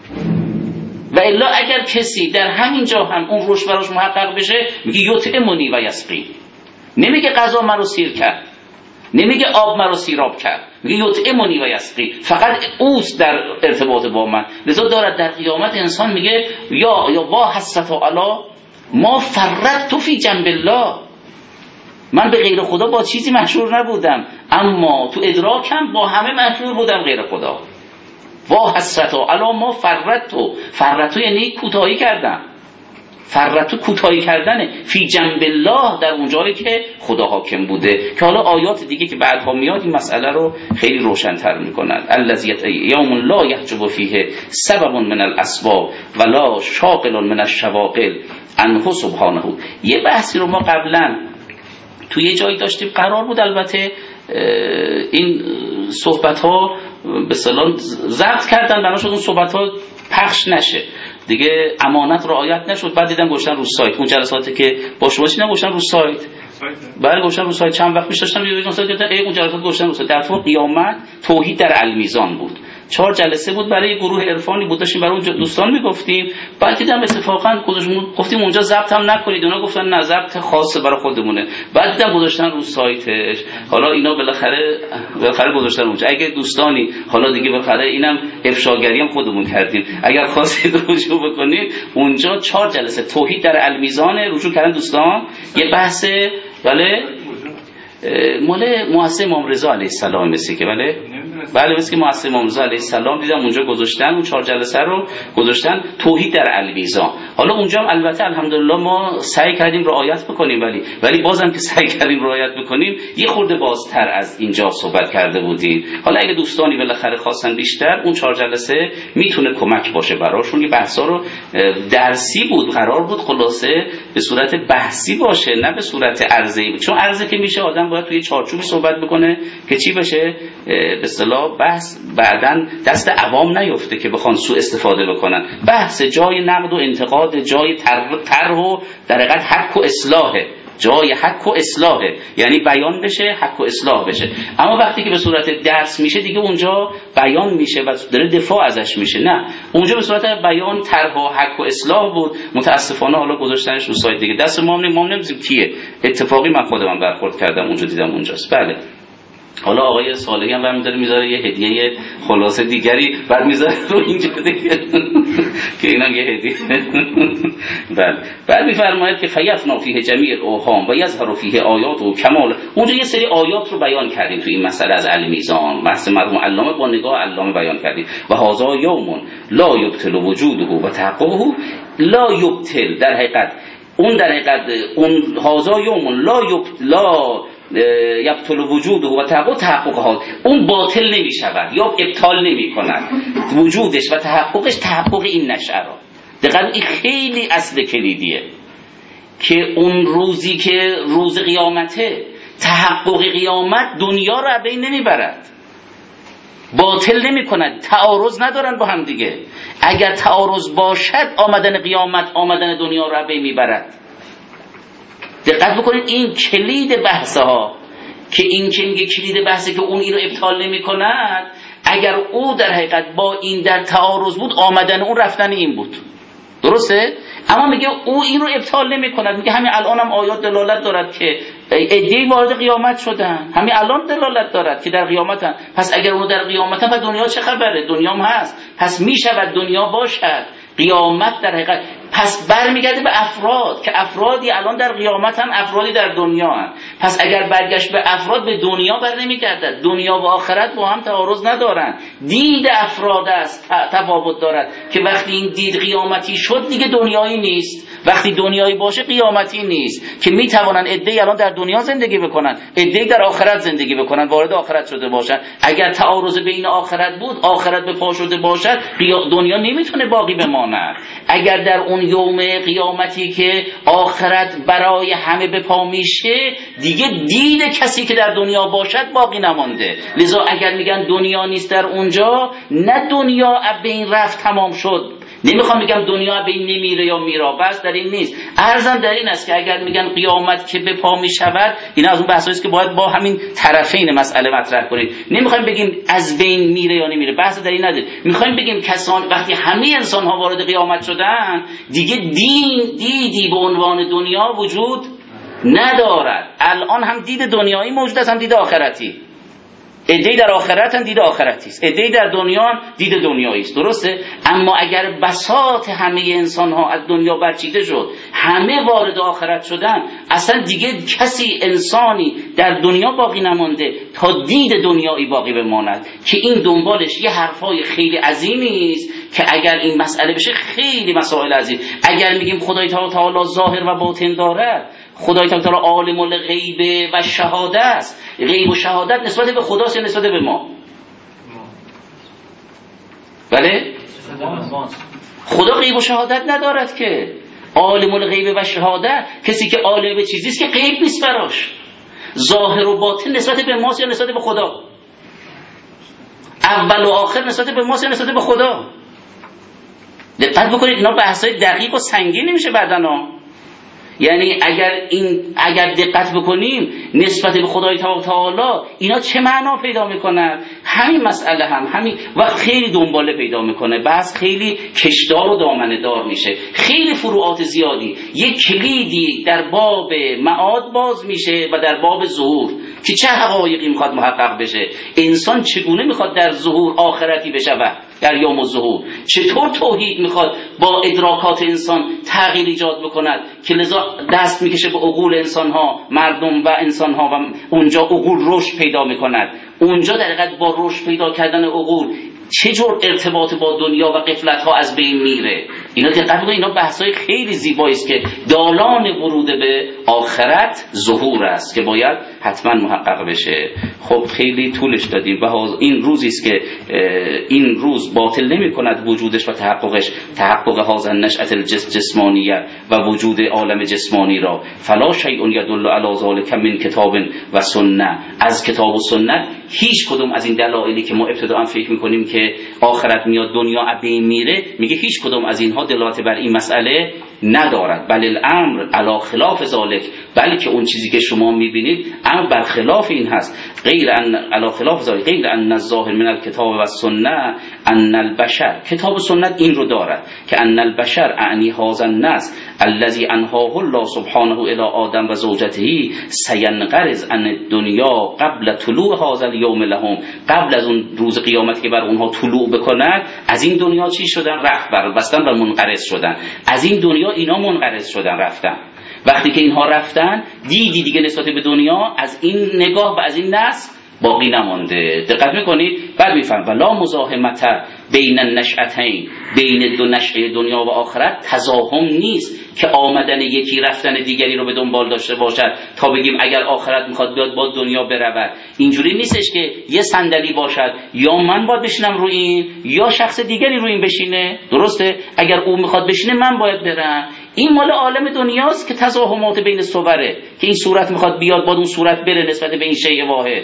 و الا اگر کسی در همینجا هم اون روش براش محقق بشه، میگه یطعمنی و یسقی، نمیگه غذا مرا سیر کرد، نمیگه آب مرا سیراب کرد، میگه یطعمنی و یسقی، فقط اوست در ارتباط با من. لذا دارد در قیامت انسان میگه یا یا وا حسرت علی ما فرطت فی جنب الله، من به غیر خدا با چیزی مشهور نبودم، اما تو ادراکم با همه مشهور بودم غیر خدا. وا حسرت علی ما فرطت، فرطت یعنی کوتاهی کردم، فرطت کوتاهی کردنه، فی جنب الله در اون جایی که خدا حاکم بوده، که حالا آیات دیگه که بعدها میاد این مسئله رو خیلی روشن‌تر می‌کنند. الذی یوم لا یحجب فیه سبب من الاسباب ولا شاغل من الشواغل عنه سبحانه. یه بحثی رو ما قبلا تو یه جایی داشتیم، قرار بود البته این صحبت‌ها به اصطلاح ضبط کردن، بنابراین اون صحبت‌ها پخش نشه دیگه، امانت رعایت نشد. بعد دیدم گوشتن رو سایت، اون جلساتی که با شما چیدم گوشتن رو سایت، بعد گوشتن رو سایت چند وقت پیش داشتم یه سایت دیدم اون جلسات گوشتن رو سایت. در واقع قیامت توحید در المیزان بود، چهار جلسه بود برای گروه عرفانی بود، داشتیم برای اون دوستان میگفتیم. بعد دیدم اتفاقا گفتیم اونجا ضبط هم نکنید، اونا گفتن نه ضبط خاصه برای خودمونه. بعد دیدم گذاشتن رو سایتش، حالا اینا بالاخره بالاخره گذاشتن اونجا. اگه دوستانی حالا دیگه بالاخره اینم افشاگری هم خودمون کردیم، اگر خواستید رجوع بکنید اونجا چهار جلسه توحید در المیزان رجوع کردن دوستان، یه بحث بله مال مؤسسه امام رضا علیه السلام مثل که بله بله مثل که مؤسسه امام رضا علیه السلام دیدم اونجا گذاشتن، اون چهار جلسه رو گذاشتن توحید در المیزان. حالا اونجا هم البته الحمدلله ما سعی کردیم رعایت بکنیم، ولی ولی بازم که سعی کردیم رعایت بکنیم یه خورده بازتر از اینجا صحبت کرده بودیم. حالا اگه دوستانی بالاخره خواستن بیشتر، اون چهار جلسه میتونه کمک باشه براشون. یه بحثا رو درسی بود، قرار بود خلاصه به صورت بحثی باشه نه به صورت عرضه‌ای، چون عرضه که میشه آدم باید توی چارچوبی صحبت بکنه که چی بشه به اصطلاح بحث بعدن دست عوام نیفته که بخوان سوء استفاده بکنن. بحث جای نقد و انتقاد، جای طرح و در حقیقت حق و اصلاحه، جای حق و اصلاحه، یعنی بیان بشه حق و اصلاح بشه. اما وقتی که به صورت درس میشه دیگه اونجا بیان میشه و داره دفاع ازش میشه، نه اونجا به صورت بیان طرح و حق و اصلاح بود. متاسفانه حالا گذاشتنش رو سایت دیگه، دست ما هم ما نمی‌دونیم کیه، اتفاقی من خودم برخورد کردم اونجا دیدم اونجاست. بله حالا آقای صالحی هم برمی‌داره میذاره یه هدیه خلاصه دیگری بعد میذاره رو اینجا دیگه که اینم یه هدیه. بله بعد میفرماید که فیفنا فیه جمیع الاوهام و یظهر فیه آیات و کمال. اونجا یه سری آیات رو بیان کردیم تو این مسئله از المیزان، بحث مرحوم علامه با نگاه علامه بیان کردیم. و هذا یوم لا یبطل وجوده و تحققه، لا یبطل در حقیقت اون در حقیقت اون هذا یوم لا یبطل لا یبطل وجوده و تحقق تحققها، اون باطل نمی شود یا ابطال نمی کند وجودش و تحققش، تحقق این نشأه را. دقیقا این خیلی اصل کلیدیه که اون روزی که روز قیامته، تحقق قیامت دنیا را بین نمی برد، باطل نمی کند، تعارض ندارن با هم دیگه. اگر تعارض باشد آمدن قیامت آمدن دنیا را بین می برد. دقت بکنید این کلید بحث ها که این که میگه کلید بحثه که اون اینو ابطال نمی کند، اگر او در حقیقت با این در تعارض بود آمدن اون رفتن این بود، درسته؟ اما میگه او این رو ابطال نمی کند، میگه همین الان هم آیات دلالت دارد که عده‌ای وارد قیامت شدن، همین الان دلالت دارد که در قیامتن. پس اگر اونو در قیامتن پس دنیا چه خبره؟ دنیا هم هست، پس میشود دنیا باشد قیامت در حقیقت. پس برمیگرده به افراد که افرادی الان در قیامت هم افرادی در دنیا هم. پس اگر برگشت به افراد به دنیا بر نمیگردد، دنیا و آخرت با هم تعارض ندارن، دید افراد است تفاوت دارد که وقتی این دید قیامتی شد دیگه دنیایی نیست، وقتی دنیایی باشه قیامتی نیست، که میتوانن عده‌ای الان در دنیا زندگی بکنن، عده‌ای در آخرت زندگی بکنن، وارد آخرت شده باشن. اگر تعارض بین آخرت بود، آخرت به پا شده باشد، دنیا نمیتونه باقی بماند. اگر در اون یوم قیامتی که آخرت برای همه به پا میشه دیگه دید کسی که در دنیا باشد باقی نمانده. لذا اگر میگن دنیا نیست در اونجا، نه دنیا از بین رفت تمام شد. نمیخوام بگم دنیا به این نمیره یا میرا، بس در این نیست. عرضم در این است که اگر میگن قیامت که به پا میشود، اینا از اون بحثایی است که باید با همین طرفین مسئله مطرح کنید. نمیخوایم بگیم از بین میره یا نمیره، بحث در این نداره. میخوایم بگیم کسان وقتی همه انسان ها وارد قیامت شدن دیگه دین دیدی به عنوان دنیا وجود ندارد. الان هم دید دنیایی موجود است، هم دید آخرتی. ایده در آخرت هم دید آخرتی است، ایده در دنیا هم دید دنیایی است، درسته؟ اما اگر بساط همه انسان ها از دنیا برچیده شد، همه وارد آخرت شدن، اصلا دیگه کسی انسانی در دنیا باقی نمانده تا دید دنیایی باقی بماند که این دنبالش یه حرفای خیلی عظیمی است که اگر این مسئله بشه خیلی مسائل عظیم. اگر میگیم خدای تعالی ظاهر و باطن داره، خدای تعالی عالم الغیب و شهادت است. غیب و شهادت نسبت به خداست یا نسبت به ما؟ بله؟ خدا غیب و شهادت ندارد که. عالم الغیب و شهادت کسی که عالم به چیزی است که غیب نیست براش. ظاهر و باطن نسبت به ماست یا نسبت به خدا؟ اول و آخر نسبت به ماست یا نسبت به خدا؟ دقت بکنید، اینا بحثای دقیق و سنگین نمیشه بعداً. یعنی اگر این اگر دقت بکنیم نسبت به خدای تعالی اینا چه معنا پیدا میکنن، همین مسئله هم همین و خیلی دنباله پیدا میکنه، بحث خیلی کشدار و دامنه دار میشه، خیلی فروعات زیادی. یک کلیدی در باب معاد باز میشه و در باب ظهور که چه حقایقی میخواد محقق بشه، انسان چگونه میخواد در ظهور آخرتی بشود در یوم الظهور، چطور توحید میخواد با ادراکات انسان تغییر ایجاد بکند که لذا دست میکشه به عقول انسانها، مردم و انسانها، و اونجا عقول رشد پیدا میکند. اونجا در حقیقت با رشد پیدا کردن عقول چه جور ارتباط با دنیا و غفلت‌ها از بین میره. اینا دقت بکنید، اینا بحث‌های خیلی زیبایی است که دالان ورود به آخرت ظهور است که باید حتما محقق بشه. خب خیلی طولش دادیم و این روزی است که این روز باطل نمی‌کند وجودش و تحققش، تحقق هذا النشأة الجسمانیه و وجود عالم جسمانی را. فلا شیء یدل علی ذلک من کتاب و سنت، از کتاب و سنت هیچ کدوم از این دلایلی که ما ابتداء فکر می‌کنیم که آخرت میاد دنیا از بین میره، میگه هیچ کدوم از اینها دلالت بر این مسئله ندارد. بل الامر علی خلاف ذلک، بلکه اون چیزی که شما میبینید امر بر خلاف این هست. غیر ان علی خلاف ذلک، غیر ان الظاهر من الکتاب و السنه ان البشر، کتاب و سنت این رو دارد که ان البشر اعنی هذا الناس الذي انهاه الله سبحانه الى آدم و زوجته سینقرض عن الدنیا قبل طلوع هذا اليوم لهم، قبل از اون روز قیامت که بر اونها طلوع بکند از این دنیا چی شدن؟ رفت بر بستن و منقرض شدن. از این دنیا اینا منقرض شدن، رفتن. وقتی که اینها رفتن دیدی دیگه نسبت به دنیا از این نگاه و از این نسل باقی نمانده. دقت میکنید؟ بعد میفهم ولا مزاحمت بین النشأتین، بین دو نشأه دنیا و آخرت تزاحم نیست که آمدن یکی رفتن دیگری رو به دنبال داشته باشد تا بگیم اگر آخرت میخواد بیاد با دنیا برود. اینجوری نیستش که یه صندلی باشد یا من باید بشینم روی این یا شخص دیگری روی این بشینه، درسته؟ اگر او میخواد بشینه من باید برم. این مال عالم دنیاست که تزاحمات بین صوره که این صورت میخواد بیاد با اون صورت بره نسبت به این شیء واحد.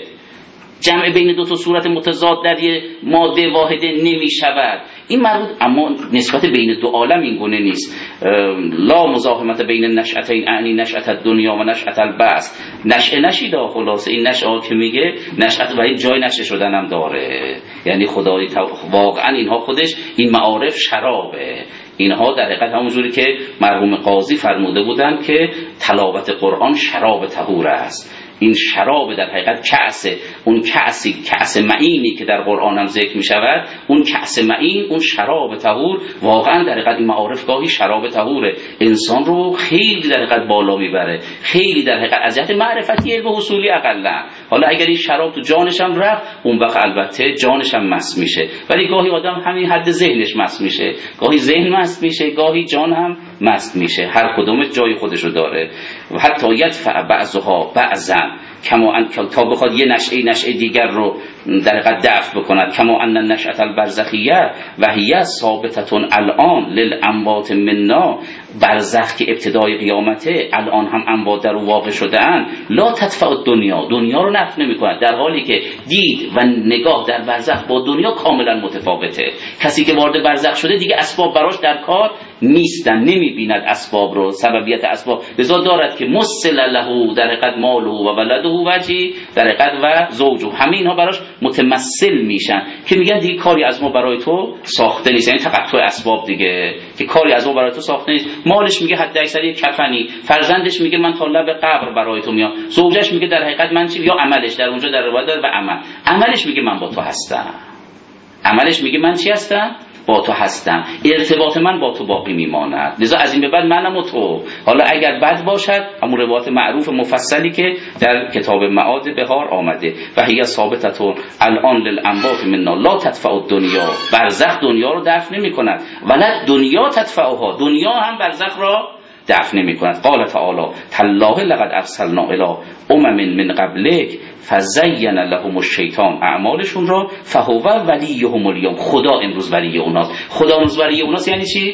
جمع بین دو تا صورت متضاد در یه ماده واحده نمی شود. این مربوط، اما نسبت بین دو عالم این گونه نیست. لا مزاحمت بین النشأتین اعنی نشأة الدنیا و نشأة البعث. نشأه نشیده، خلاصه این نشأه که میگه نشأت و جای نشأه شدن هم داره. یعنی خدای واقعا اینها خودش این معارف شرابه. اینها در حقیقت همونجوری که مرحوم قاضی فرموده بودند که تلاوت قرآن شراب طهور است. این شراب در حقیقت کأسه، اون کأسی کأس معینی که در قرآن هم ذکر می شود، اون کأس معین، اون شراب طهور، واقعا در حقیقت این معارف گاهی شراب طهوره، انسان رو خیلی در حقیقت بالا میبره، خیلی در حقیقت از جهت معرفتی علم حصولی اقلا. حالا اگر این شراب تو جانش هم رفت اون وقت البته جانش هم مست میشه، ولی گاهی آدم همین حد ذهنش مست میشه، گاهی ذهن مست میشه، گاهی جان هم مست میشه، هر کدوم جای خودش رو داره. و حتی یدفع بعضها بعضا، کما ان تا بخواد یه نشأه نشأه دیگر رو در حقیقت دفع بکند. کما ان النشأة البرزخیه و هی ثابتة الان للاموات منا، برزخ که ابتدای قیامته الان هم اموات در واقع شده اند، لا تدفع الدنیا، دنیا رو نفع نمی‌کند، در حالی که دید و نگاه در برزخ با دنیا کاملا متفاوته. کسی که وارد برزخ شده دیگه اسباب براش در کار نیستن، نمی‌بیند اسباب رو، سببیت اسباب، لذا دارد که مسل له در حقیقت ماله و ولده و چی در حقیقت و زوجه، همه اینها براش متمثل میشن که میگن دیگه کاری از ما برای تو ساخته نیست، یعنی تقطع اسباب دیگه، که کاری از ما برای تو ساخته نیست. مالش میگه حد اکثر یک کفنی، فرزندش میگه من تا لب قبر برای تو میام، زوجش میگه در حقیقت من چی، یا عملش در اونجا در روایت داره و عمل عملش میگه من با تو هستم، عملش میگه من چی هستم، با تو هستم، ارتباط من با تو باقی میماند، لذا از این به بعد منم و تو. حالا اگر بد باشد، همون روایت معروف مفصلی که در کتاب معاد بهار آمده، و هی ثابتة الان للاموات منا لا تدفع الدنیا، برزخ دنیا رو دفع نمی کند، ولی دنیا تدفعها، دنیا هم برزخ را دفع نمی کند. قال تعالی تالله لقد ارسلنا الی امم من قبلک فزین لهم الشیطان اعمالشون را فهو ولیهم اليوم، خدا امروز ولی اوناست. خدا امروز ولی اوناست یعنی چی؟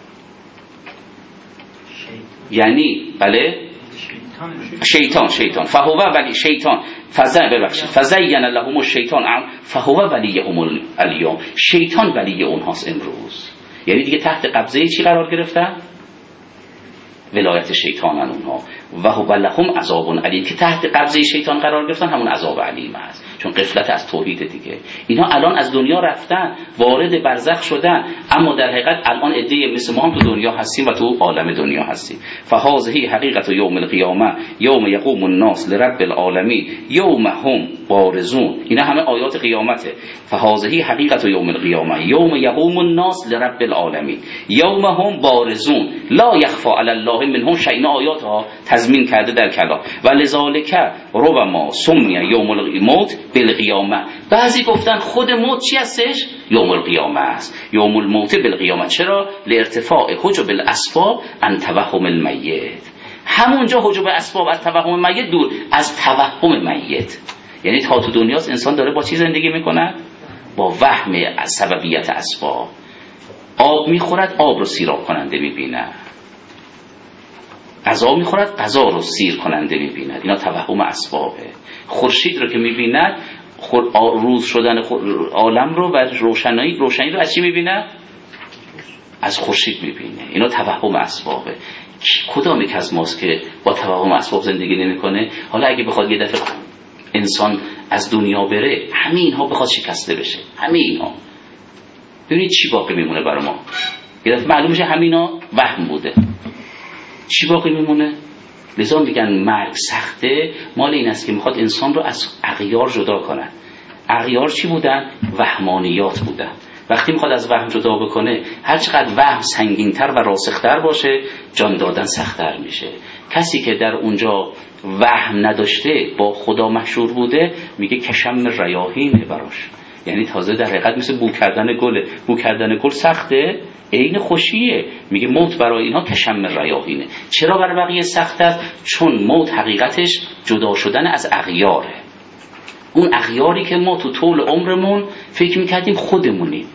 یعنی بله شیطان، شیطان فهو ولی شیطان فزین ببخشید فزین لهم الشیطان فهو ولیهم اليوم، شیطان ولی اونهاست امروز، یعنی دیگه تحت قبضه چی قرار گرفتن؟ ولایت شیطانن اونها. و هو لهم عذاب علیم، که تحت قبضه شیطان قرار گرفتن همون عذاب علیم است، چون غفلت از توحید دیگه. اینا الان از دنیا رفتن، وارد برزخ شدن، اما در حقیقت الان عده‌ای مثل ما هم تو دنیا هستیم و تو عالم دنیا هستیم. فهذه حقیقت یوم القیامه یوم یقوم الناس لرب العالمین یوم هم بارزون، اینا همه آیات قیامته. فهذه حقیقت یوم القیامه یوم یقوم الناس لرب العالمین یوم هم بارزون لا یخفی علی الله منهم شیء، آیات ها تضمین کرده در کلام. و لذالک ربما سمی یوم الموت بالقیامه، بعضی گفتن خود موت چی هستش؟ یوم القیامه است، یوم الموت بالقیامه. چرا؟ لارتفاع حجب الاسباب عن توهم المیت، همونجا حجب اسباب از توهم میت دور، از توهم میت، یعنی تا تو دنیاست انسان داره با چی زندگی میکنه؟ با وهم از سببیت اسباب. آب میخورد، آب رو سیراب کننده میبینه، غذا میخورد، غذا رو سیر کننده میبیند، اینا توهم اسبابه. خورشید رو که میبیند، روز شدن عالم رو و روشنایی روشنی رو از چی میبیند؟ از خورشید میبینه، اینا توهم اسبابه. کدام یک از ماست که با توهم اسباب زندگی نمیکنه؟ حالا اگه بخواد یه دفعه انسان از دنیا بره، همه اینها بخواد شکسته بشه، همه اینها، ببینید چی باقی میمونه برای ما؟ یه دفعه معلوم میشه همینا وهم بوده، چی باقی میمونه؟ لذا میگن مرگ سخته، مال این است که میخواد انسان رو از اغیار جدا کنه. اغیار چی بودن؟ وهمانیات بودن. وقتی میخواد از وهم جدا بکنه، هر چقدر وهم سنگینتر و راسختر باشه، جان دادن سخت‌تر میشه. کسی که در اونجا وهم نداشته، با خدا مشهور بوده، میگه کشم ریاحینه براش، یعنی تازه در حقیقت مثل بو کردن گله. بو کردن گل سخته، عین خوشیه. میگه موت برای اینها کشم ریاحینه. چرا برای بقیه سخت است؟ چون موت حقیقتش جدا شدن از اغیاره، اون اغیاری که ما تو طول عمرمون فکر میکردیم خودمونیم.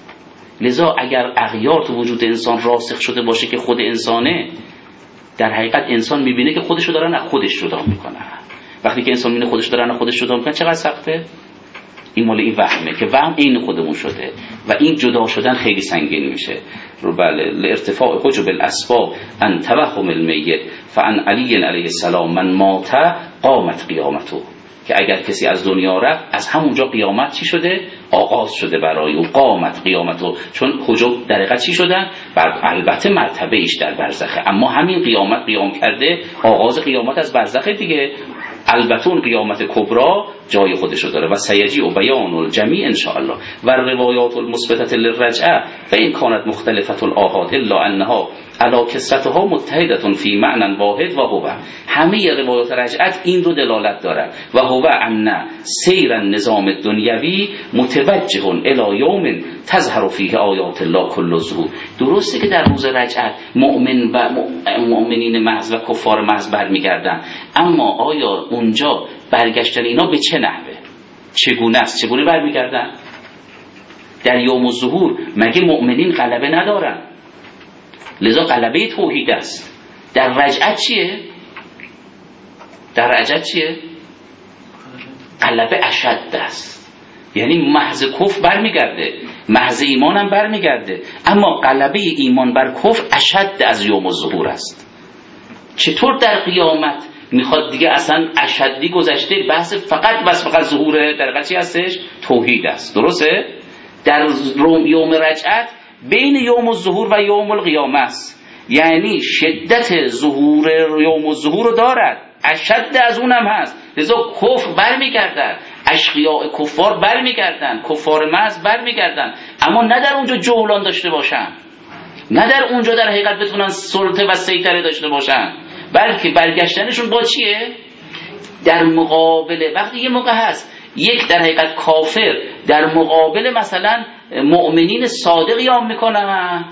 لذا اگر اغیار تو وجود انسان راسخ شده باشه که خود انسانه، در حقیقت انسان میبینه که خودشو دارن از خودش جدا میکنه. وقتی که انسان میبینه خودش دارن از خودش جدا میکنه، چقدر سخته؟ این مال این وهمه که وهم این خودمون شده و این جدا شدن خیلی سنگین میشه. رو بله لارتفاع حجب الاسباب ان توهم المیت فان علی علیه السلام من مات قامت قیامته، که اگر کسی از دنیا رفت، از همونجا قیامت چی شده؟ آغاز شده برای او. قامت قیامته، چون حجب در حقیقت چی شدن؟ بر البته مرتبه ایش در برزخه، اما همین قیامت قیام کرده، آغاز قیامت از برزخه دیگه. البته اون قیامت کبرا جای خودشو داره. و سیجی و بیان الجمیع ان شاء الله. و روایات المثبته للرجعه فان كانت مختلفه الاحاد الا انها علی کثرتها متحده فی معنی واحد و هو، همه روایات رجعت این رو دلالت داره. و هو ان سیر النظام الدنیوی متوجه الی یوم تظهر فیه آیات الله کل ظهور. درسته که در روز رجعت مؤمن و مؤمنین محض و کفار محض برمیگردن، اما آیا اونجا برگشتن اینا به چه نحوه؟ چگونه است؟ چگونه برمیگردن؟ در یوم الظهور مگه مؤمنین غلبه ندارن؟ لذا غلبه توحید است. در رجعت چیه؟ در رجعت چیه؟ غلبه اشد است، یعنی محض کفر برمیگرده، محض ایمان هم برمیگرده، اما غلبه ایمان بر کفر اشد از یوم الظهور است. چطور در قیامت میخواد دیگه اصلا اشدی گذشته، بحث فقط بس فقط ظهور در حقیقت چی هستش؟ توحید است. درسته؟ در یوم رجعت بین یوم الظهور و یوم القیامه است، یعنی شدت ظهور یوم الظهور رو دارد، اشد از اونم هست. لذا کفر برمیگردن، اشقیاء کفار برمیگردن، کفار محض برمیگردن، اما نه در اونجا جولان داشته باشن، نه در اونجا در حقیقت بتونن سلطه و سیطره داشته باشن، بلکه برگشتنشون با چیه؟ در مقابل وقتی یه موقع هست یک در حقیقت کافر در مقابل مثلا مؤمنین صادق قیام میکنند،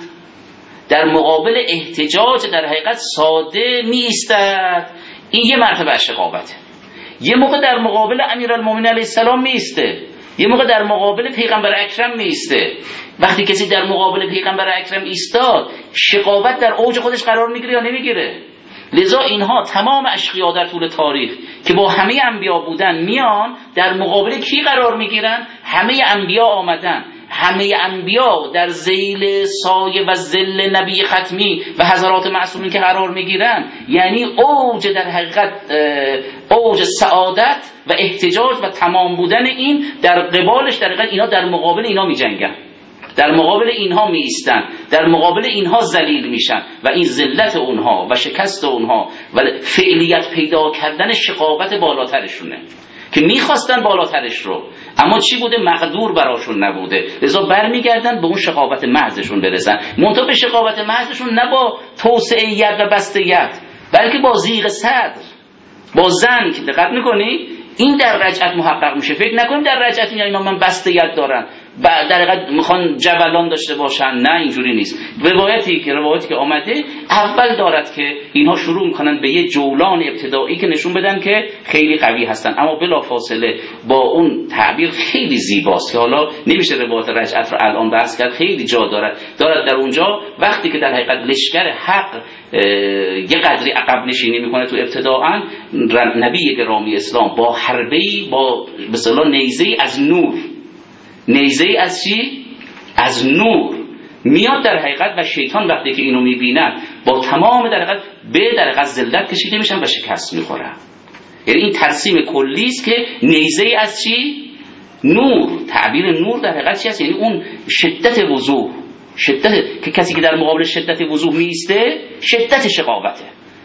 در مقابل احتجاج در حقیقت ساده می ایستد، این یه مرتبه شقاوته. یه موقع در مقابل امیرالمومنین علیه السلام می ایسته، یه موقع در مقابل پیغمبر اکرم می ایسته. وقتی کسی در مقابل پیغمبر اکرم ایستاد، شقاوت در اوج خودش قرار میگیره یا نمیگیره؟ لذا اینها تمام اشقیا در طول تاریخ که با همه انبیا بودن میان در مقابل کی قرار میگیرن؟ همه انبیا آمدن، همه انبیا در ذیل سایه و ظل نبی ختمی و حضرات معصومین که قرار میگیرن، یعنی اوج در حقیقت اوج سعادت و احتجاج و تمام بودن این، در قبالش در حقیقت اینا در مقابل اینا میجنگن، در مقابل اینها می ایستن، در مقابل اینها ذلیل میشن و این ذلت اونها و شکست اونها و فعلیت پیدا کردن شقاوت بالاترشونه که میخواستن بالاترش رو، اما چی بوده؟ مقدور براشون نبوده، لذا برمیگردن به اون شقاوت محضشون برسن. منتها به شقاوت محضشون نه با توسعه ید و بسته ید، بلکه با ضیق صدر، با زنگ. دقت میکنی؟ این در رجعت محقق میشه. فکر نکنیم در رجعت اینا من بسته ید دارن و در حقیقت میخوان جبلان داشته باشن، نه اینجوری نیست. روایتی که روایتی که آمده اول دارد که اینها شروع میکنن به یه جولان ابتدایی که نشون بدن که خیلی قوی هستن، اما بلافاصله با اون تعبیر خیلی زیباست که حالا نمیشه روایت رجعت رو الان بحث کرد، خیلی جا دارد دارد در اونجا وقتی که در حقیقت لشکر حق یه قدری عقب نشینی میکنه تو ابتداء، نبی گرامی اسلام با حربه‌ای، با به اصطلاح نیزه‌ای از نور، نیزه‌ای از چی؟ از نور میاد در حقیقت و شیطان وقتی که اینو میبینن با تمام در حقیقت به در حقیقت ذلت کشیده میشن و شکست میخورن. یعنی این ترسیم کلی است که نیزه‌ای از چی؟ نور. تعبیر نور در حقیقت چی است؟ یعنی اون شدت وضوح، شدت که کسی که در مقابل شدت وضوح میسته شدت شقاوته.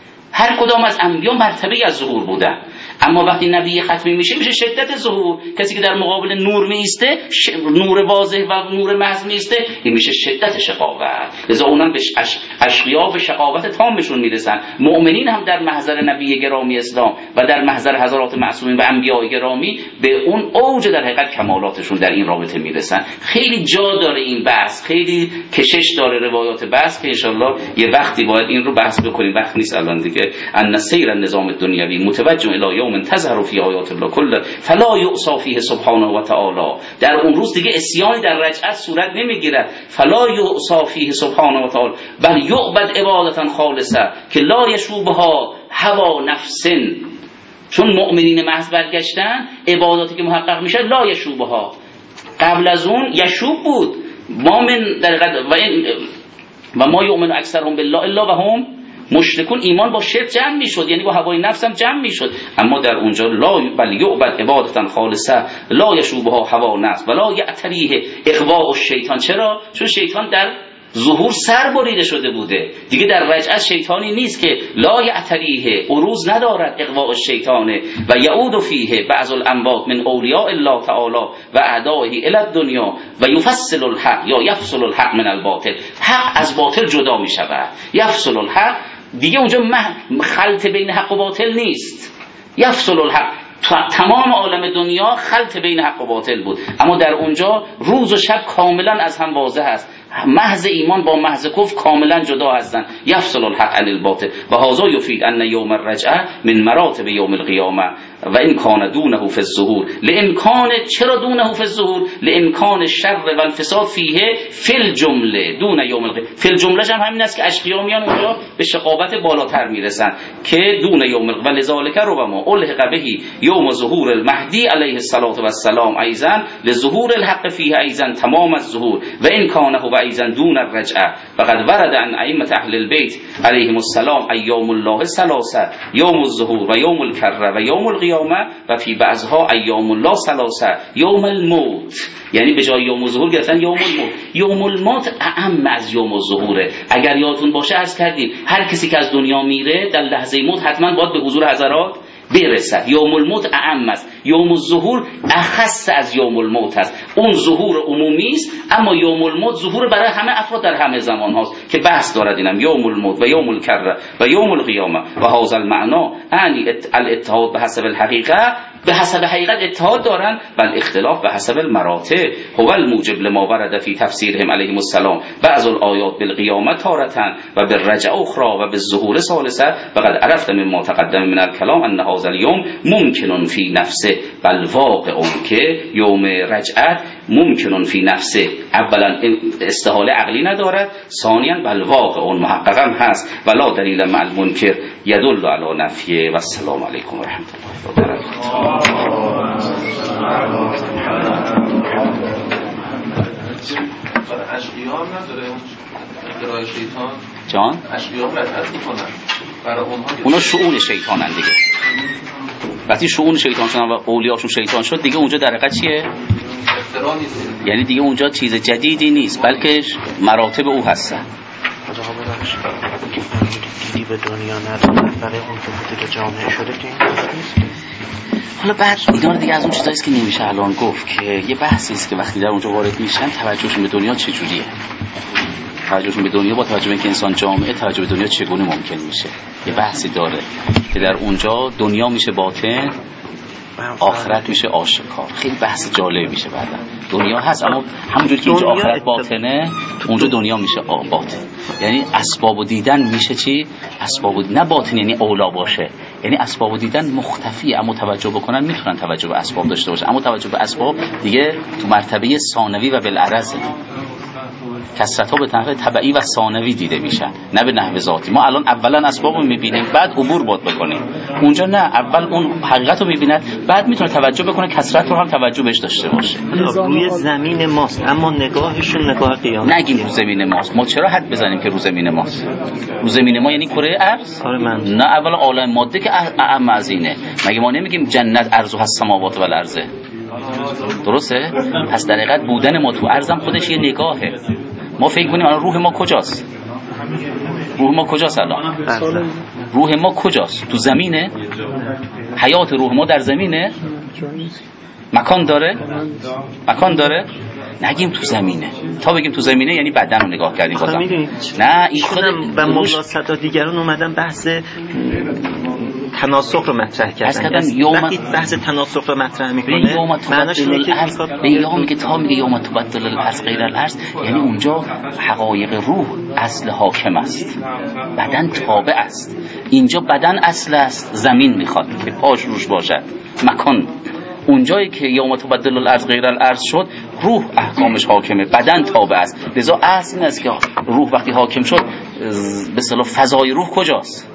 هر کدام از انبیا مرتبه از ظهور بودن، اما وقتی نبی ختمی میشه میشه شدت ظهور. کسی که در مقابل نور میسته، ش... نور واضح و نور محض میسته، این میشه شدت شقاوت. لذا اونم به اش... اشقیا به شقاوت تامشون میرسن. مؤمنین هم در محضر نبی گرامی اسلام و در محضر حضرات معصومین و انبیاء گرامی به اون اوج در حقیقت کمالاتشون در این رابطه میرسن. خیلی جا داره این بحث، خیلی کشش داره روایات بحث که انشالله یه وقتی باید این رو بحث بکنیم. وقت نیست الان دیگه. ان سیر النظام الدنیوی متوجه الی یوم تظهر فی آیات الله کل فلا یعصی فیه سبحانه و تعالی. در اون روز دیگه عصیانی در رجعت صورت نمیگیرد. فلا یعصی فیه سبحانه و تعالی بل یعبد عبادتا خالصه که لا یشوبها هوا نفس. چون مؤمنین محض برگشتن، عباداتی که محقق میشه لا یشوبها. قبل از اون یشوب بود. ما من در و, و ما یؤمن اکثرهم بالله الا و هم مشرکون. ایمان با شرک جمع میشد، یعنی با هوای نفس هم جمع میشد، اما در اونجا لا بل یعبد عبادتا خالصه لا یشوبها هوا نفس ولا یعتریه اغواء الشیطان. چرا؟ چون شیطان در ظهور سر بریده شده بوده دیگه. در رجعت شیطانی نیست که لا یعتریه، عروض ندارد اغواء الشیطان و یعود فیه بعض الاموات من اولیاء الله تعالی و اعدائه الی الدنیا و یفصل الحق یا یفصل الحق من الباطل. حق از باطل جدا می شود. یفصل الحق دیگه اونجا خلط بین حق و باطل نیست. یفصل الحق، تمام عالم دنیا خلط بین حق و باطل بود، اما در اونجا روز و شب کاملا از هم واضح است. محض ایمان با محض کفر کاملا جدا هستند. یفصل الحق عن الباطل و هذا یفید ان یوم الرجعه من مراتب یوم القیامه. و این کان دونه فی الظهور لامکان چرا دونه فی الظهور لامکان الشر و الفساد فیه فی الجمله دون یوم القیامه. فی الجمله هم همین است که اشقیا میان اونجا به شقاوت بالاتر میرسن که دون یوم القیامه. ولذالک ربما الحق به یوم ظهور المهدی علیه الصلاه و السلام ایضا لظهور الحق فیه ایضا تمام الظهور و این کانه و ایضا دون الرجعه. فقد ورد عن ائمه اهل البیت علیهم السلام ایام الله ثلاثه یوم الظهور و یوم الکره و یوم القیامه و فی بعضها ایام الله ثلاثه یوم الموت. یعنی به جای یوم الظهور گفتن یوم الموت. یوم الموت اعم از یوم الظهوره. اگر یادتون باشه عرض کردیم هر کسی که از دنیا میره در لحظه موت حتما باید به حضور حضرات برسد. یوم الموت اعم است. یوم الظهور اخص از یوم الموت است. اون ظهور عمومی است، اما یوم الموت ظهور برای همه افراد در همه زمان هاست که بحث دارد اینم یوم الموت و یوم الکره و یوم القیامه و هذا المعنا یعنی الاتحاد به حسب الحقیقه، به حسب حقیقت اتحاد دارن، بل اختلاف به حسب المراتب. هو الموجب لما ورد فی تفسیرهم علیهم السلام بعض الآیات بالقیامه تارة و بالرجع اخرى و بالظهور ثالثه. فقد عرفت مما تقدم من الكلام ان هذا اليوم ممکن فی نفسه بل واقع، که یوم رجعت ممکن فی نفسه اولا استحاله عقلی ندارد، ثانیا بل واقع محققا هست ولا دلیل مع المنکر یدل علی نفیه. و السلام علیکم و رحمت الله و برکاته. اشقیا هم نداره اختراع شیطان جان؟ اشقیا هم رد میکنن برای اونها، اونا شؤون شیطانن دیگه. وقتی شؤون شیطان شدن و اولیاشون شیطان شد دیگه اونجا در حقیقت چیه؟ اختراع نیست. یعنی دیگه اونجا چیز جدیدی نیست بلکه مراتب او هستن. دیدی به دنیا نداره برای اون که بوده جامعه شده که این حالا بعد اینا دیگه از اون چیزایی است که نمیشه الان گفت، که یه بحثی است که وقتی در اونجا وارد میشن توجهشون به دنیا چجوریه، توجهشون به دنیا با توجه به اینکه انسان جامعه توجه به دنیا چگونه ممکن میشه. یه بحثی داره که در اونجا دنیا میشه باطن، آخرت میشه آشکار. خیلی بحث جالب میشه. بعدا دنیا هست اما همونجوری که اینجا آخرت باطنه اونجا دنیا میشه باطن. یعنی اسبابو دیدن میشه چی؟ اسبابو نه باطن یعنی اولا باشه، یعنی اسبابو دیدن مختفی، اما توجه بکنن میتونن توجه به اسباب داشته باشن، اما توجه به اسباب دیگه تو مرتبه ثانوی و بالعرض. کثرت ها به نحو تبعی و ثانوی دیده میشن، نه به نحو ذاتی. ما الان اولا اسباب رو میبینیم بعد عبور باید بکنیم. اونجا نه، اول اون حقیقت رو میبیند بعد میتونه توجه بکنه، کثرت رو هم توجه بهش داشته باشه. روی زمین ماست اما نگاهشون نگاه قیامت. نگیم رو زمین ماست. ما چرا حد بزنیم که رو زمین ماست؟ رو زمین ما یعنی کره ارض؟ نه، اولا عالم ماده که اعم از اینه. مگه ما نمیگیم جنت ارض و السماوات و الارض؟ درسته؟ پس در حقیقت بودن ما تو ارضم خودش یه نگاهه. ما فکر کنیم الان روح ما کجاست؟ روح ما کجاست الان؟ روح ما کجاست؟ تو زمینه؟ حیات روح ما در زمینه؟ مکان داره؟ مکان داره؟ نگیم تو زمینه. تا بگیم تو زمینه یعنی بدن رو نگاه کردیم بازم. نه این خودم و ملاصد و دیگران اومدن بحث تناسخ رو مطرح کردن. وقتی بحث تناسخ رو مطرح میکنه معناش اینه که به یومی که تا میگه یوم تبدل الارض غیر الارض، یعنی اونجا حقایق روح اصل حاکم است، بدن تابع است. اینجا بدن اصل است، زمین میخواد که پاش روش باشد. مکان اونجایی که یوم تبدل الارض غیر الارض شد روح احکامش حاکمه، بدن تابع است. لذا اصل این است که روح وقتی حاکم شد به اصطلاح فضای روح کجاست؟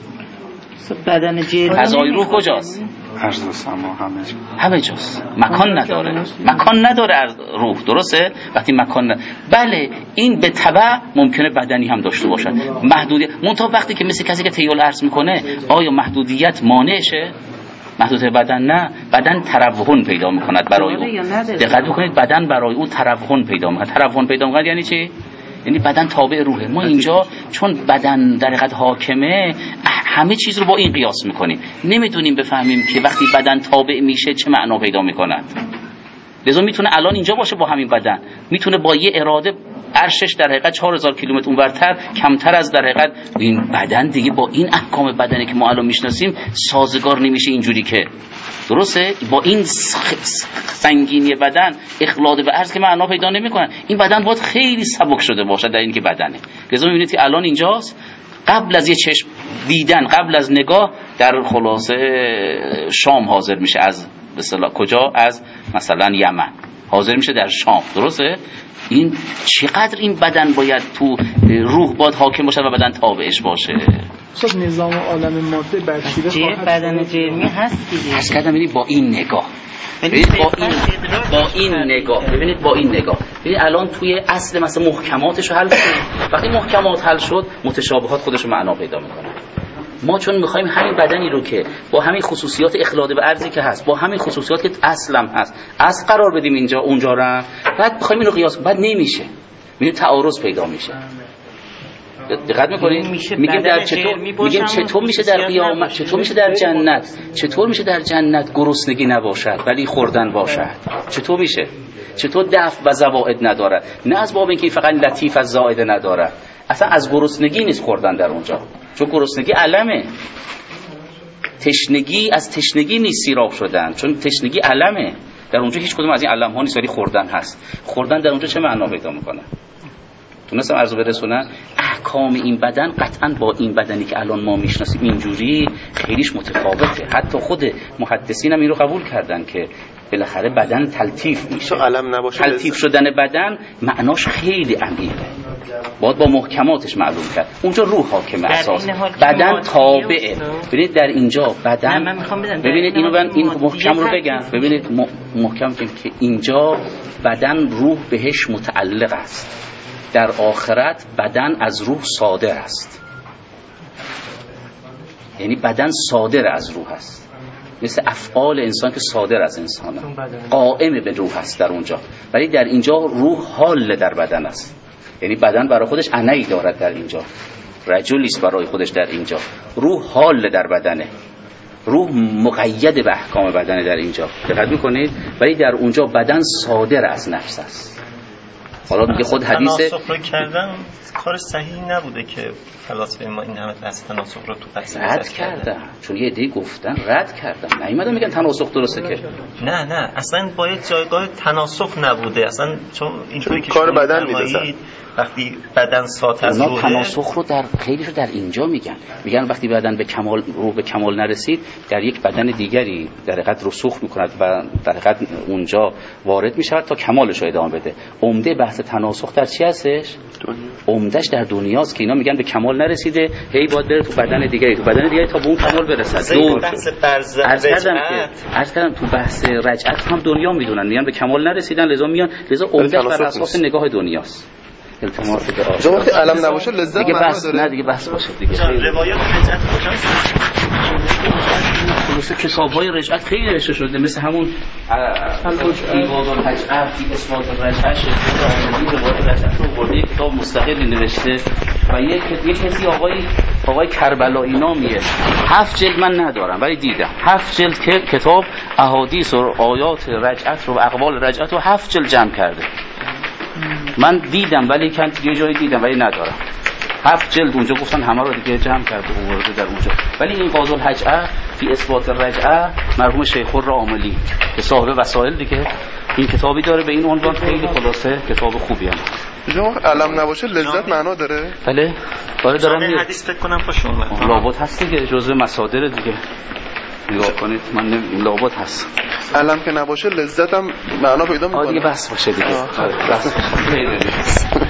بدن جیل فضای روح کجاست؟ ارض و سما همه جا همه جاست. مکان نداره، مکان نداره روح. درسته؟ وقتی مکان نداره. بله این به تبع ممکنه بدنی هم داشته باشد، محدودیت. منتها وقتی که مثل کسی که تیول عرض میکنه آیا محدودیت مانعشه؟ محدودیت بدن نه، بدن تروهن پیدا میکند برای او. دقت بکنید بدن برای او تروهن پیدا میکند. تروهن پیدا میکند یعنی چی؟ یعنی بدن تابع روحه. ما اینجا چون بدن در حقیقت حاکمه همه چیز رو با این قیاس میکنیم، نمیدونیم بفهمیم که وقتی بدن تابع میشه چه معنا پیدا میکند. لذا میتونه الان اینجا باشه با همین بدن، میتونه با یه اراده عرشش در حقیقت چهار هزار کیلومتر اونورتر کمتر از در حقیقت این بدن دیگه با این احکام بدنی که ما الان میشناسیم سازگار نمیشه اینجوری که درسته. با این سنگینی بدن اخلاد به عرض که معنا پیدا نمیکنن. این بدن باید خیلی سبک شده باشه در این که بدنه. لذا میبینید که الان اینجاست قبل از یه چشم دیدن، قبل از نگاه در خلاصه شام حاضر میشه. از به اصطلاح کجا؟ از مثلا یمن حاضر میشه در شام. درسته؟ این چقدر این بدن باید تو روح باید حاکم باشه و بدن تابعش باشه. خب نظام عالم ماده برچیده خواهد بدن جرمی هست دیگه. از کردم ببینید با این نگاه، ببینید با این با این نگاه ببینید با این نگاه ببینید الان توی اصل مثلا محکماتش رو حل کنید. وقتی محکمات حل شد متشابهات خودش رو معنا پیدا میکنه. ما چون میخوایم همین بدنی رو که با همین خصوصیات اخلاده به ارضی که هست، با همین خصوصیات که اصلم هست، اصل قرار بدیم اینجا اونجا رو، بعد میخوایم اینو قیاس، بعد نمیشه، میگیم تعارض پیدا میشه. دقت میکنید؟ میگیم در چطور میگیم چطور میشه در قیامت، چطور میشه در جنت، چطور میشه در جنت گرسنگی نباشد ولی خوردن باشد؟ چطور میشه؟ چطور دفع و زوائد نداره؟ نه از باب اینکه فقط لطیف از زائد نداره، اصلا از گرسنگی نیست خوردن در اونجا، چون گرسنگی علمه. تشنگی از تشنگی نیست سیراب شدن، چون تشنگی علمه. در اونجا هیچ کدوم از این علم ها نیست، ولی خوردن هست. خوردن در اونجا چه معنا پیدا میکنه؟ تونستم عرض برسونم احکام این بدن قطعا با این بدنی که الان ما میشناسیم اینجوری خیلیش متفاوته. حتی خود محدثین هم این رو قبول کردن که بالاخره بدن تلطیف میشه. علم نباشه تلطیف شدن بدن معناش خیلی عمیقه، باید با محکماتش معلوم کرد. اونجا روح حاکم اساس، بدن تابعه. ببینید در اینجا بدن، ببینید اینو من این محکم رو بگم، ببینید محکم که اینجا بدن روح بهش متعلق است. در آخرت بدن از روح صادر است، یعنی بدن صادر از روح است، مثل افعال انسان که صادر از انسانه، قائم به روح است در اونجا. ولی در اینجا روح حال در بدن است، یعنی بدن برای خودش انایی دارد در اینجا، رجلیست برای خودش در اینجا. روح حال در بدنه، روح مقید به احکام بدنه در اینجا. دقت میکنید؟ ولی در اونجا بدن صادر از نفس است. حالا میگه خود حدیث تناسخ رو کردن کار صحیحی نبوده که فلاسفه ما این همه بحث تناسخ رو تو بحث رد کردن، چون یه عده گفتن رد کردن، نیومدن میگن تناسخ درسته که نه نه اصلا باید جایگاه تناسخ نبوده اصلا، چون اینطوری که کار بدن میدونن وقتی بدن سات از روحه. تناسخ رو در خیلی رو در اینجا میگن، میگن وقتی بدن به کمال، روح به کمال نرسید، در یک بدن دیگری در حقیقت رسوخ میکند و در حقیقت اونجا وارد میشود تا کمالش رو ادامه بده. عمده بحث تناسخ در چی هستش؟ عمدهش در دنیاست که اینا میگن به کمال نرسیده، هی باید بره تو بدن دیگری، تو بدن دیگری تا به اون کمال برسد. دور بحث برزه عرض کردم عرض کردم تو بحث رجعت هم دنیا میدونن، میگن به کمال نرسیدن، لذا میان، لذا عمدهش بر اساس نگاه دنیاست. التماس به آخر. وقتی علم نباشه لذت دیگه بحث نداره. نه دیگه بحث باشه دیگه. روایات رجعت کجاست؟ خلاصه کتاب‌های رجعت خیلی نوشته شده، مثل همون ایواد الرجعه فی اثبات الرجعه شده، روایات رجعت رو برده کتاب مستقلی نوشته و یک یک کسی آقای آقای کربلایی نامیه، هفت جلد من ندارم ولی دیدم هفت جلد که کتاب احادیث و آیات رجعت رو و اقوال رجعت رو هفت جلد جمع کرده. من دیدم ولی کن یه جایی دیدم ولی ندارم. هفت جلد اونجا گفتن همه رو دیگه جمع کرده آورده در اونجا. ولی این قاضی الحجعه فی اثبات الرجعه مرحوم شیخ الراملی که صاحب وسائل دیگه این کتابی داره به این عنوان، خیلی خلاصه کتاب خوبی هم. جو علم نباشه لذت معنا داره؟ بله داره دارم میگم. حدیث فکر کنم پاشون لابد هست دیگه، جزء مصادر دیگه. نگاه کنید من نمی... لابد هست. علم که نباشه لذت هم معنا پیدا میکنه. آه دیگه بس باشه دیگه. آره بس.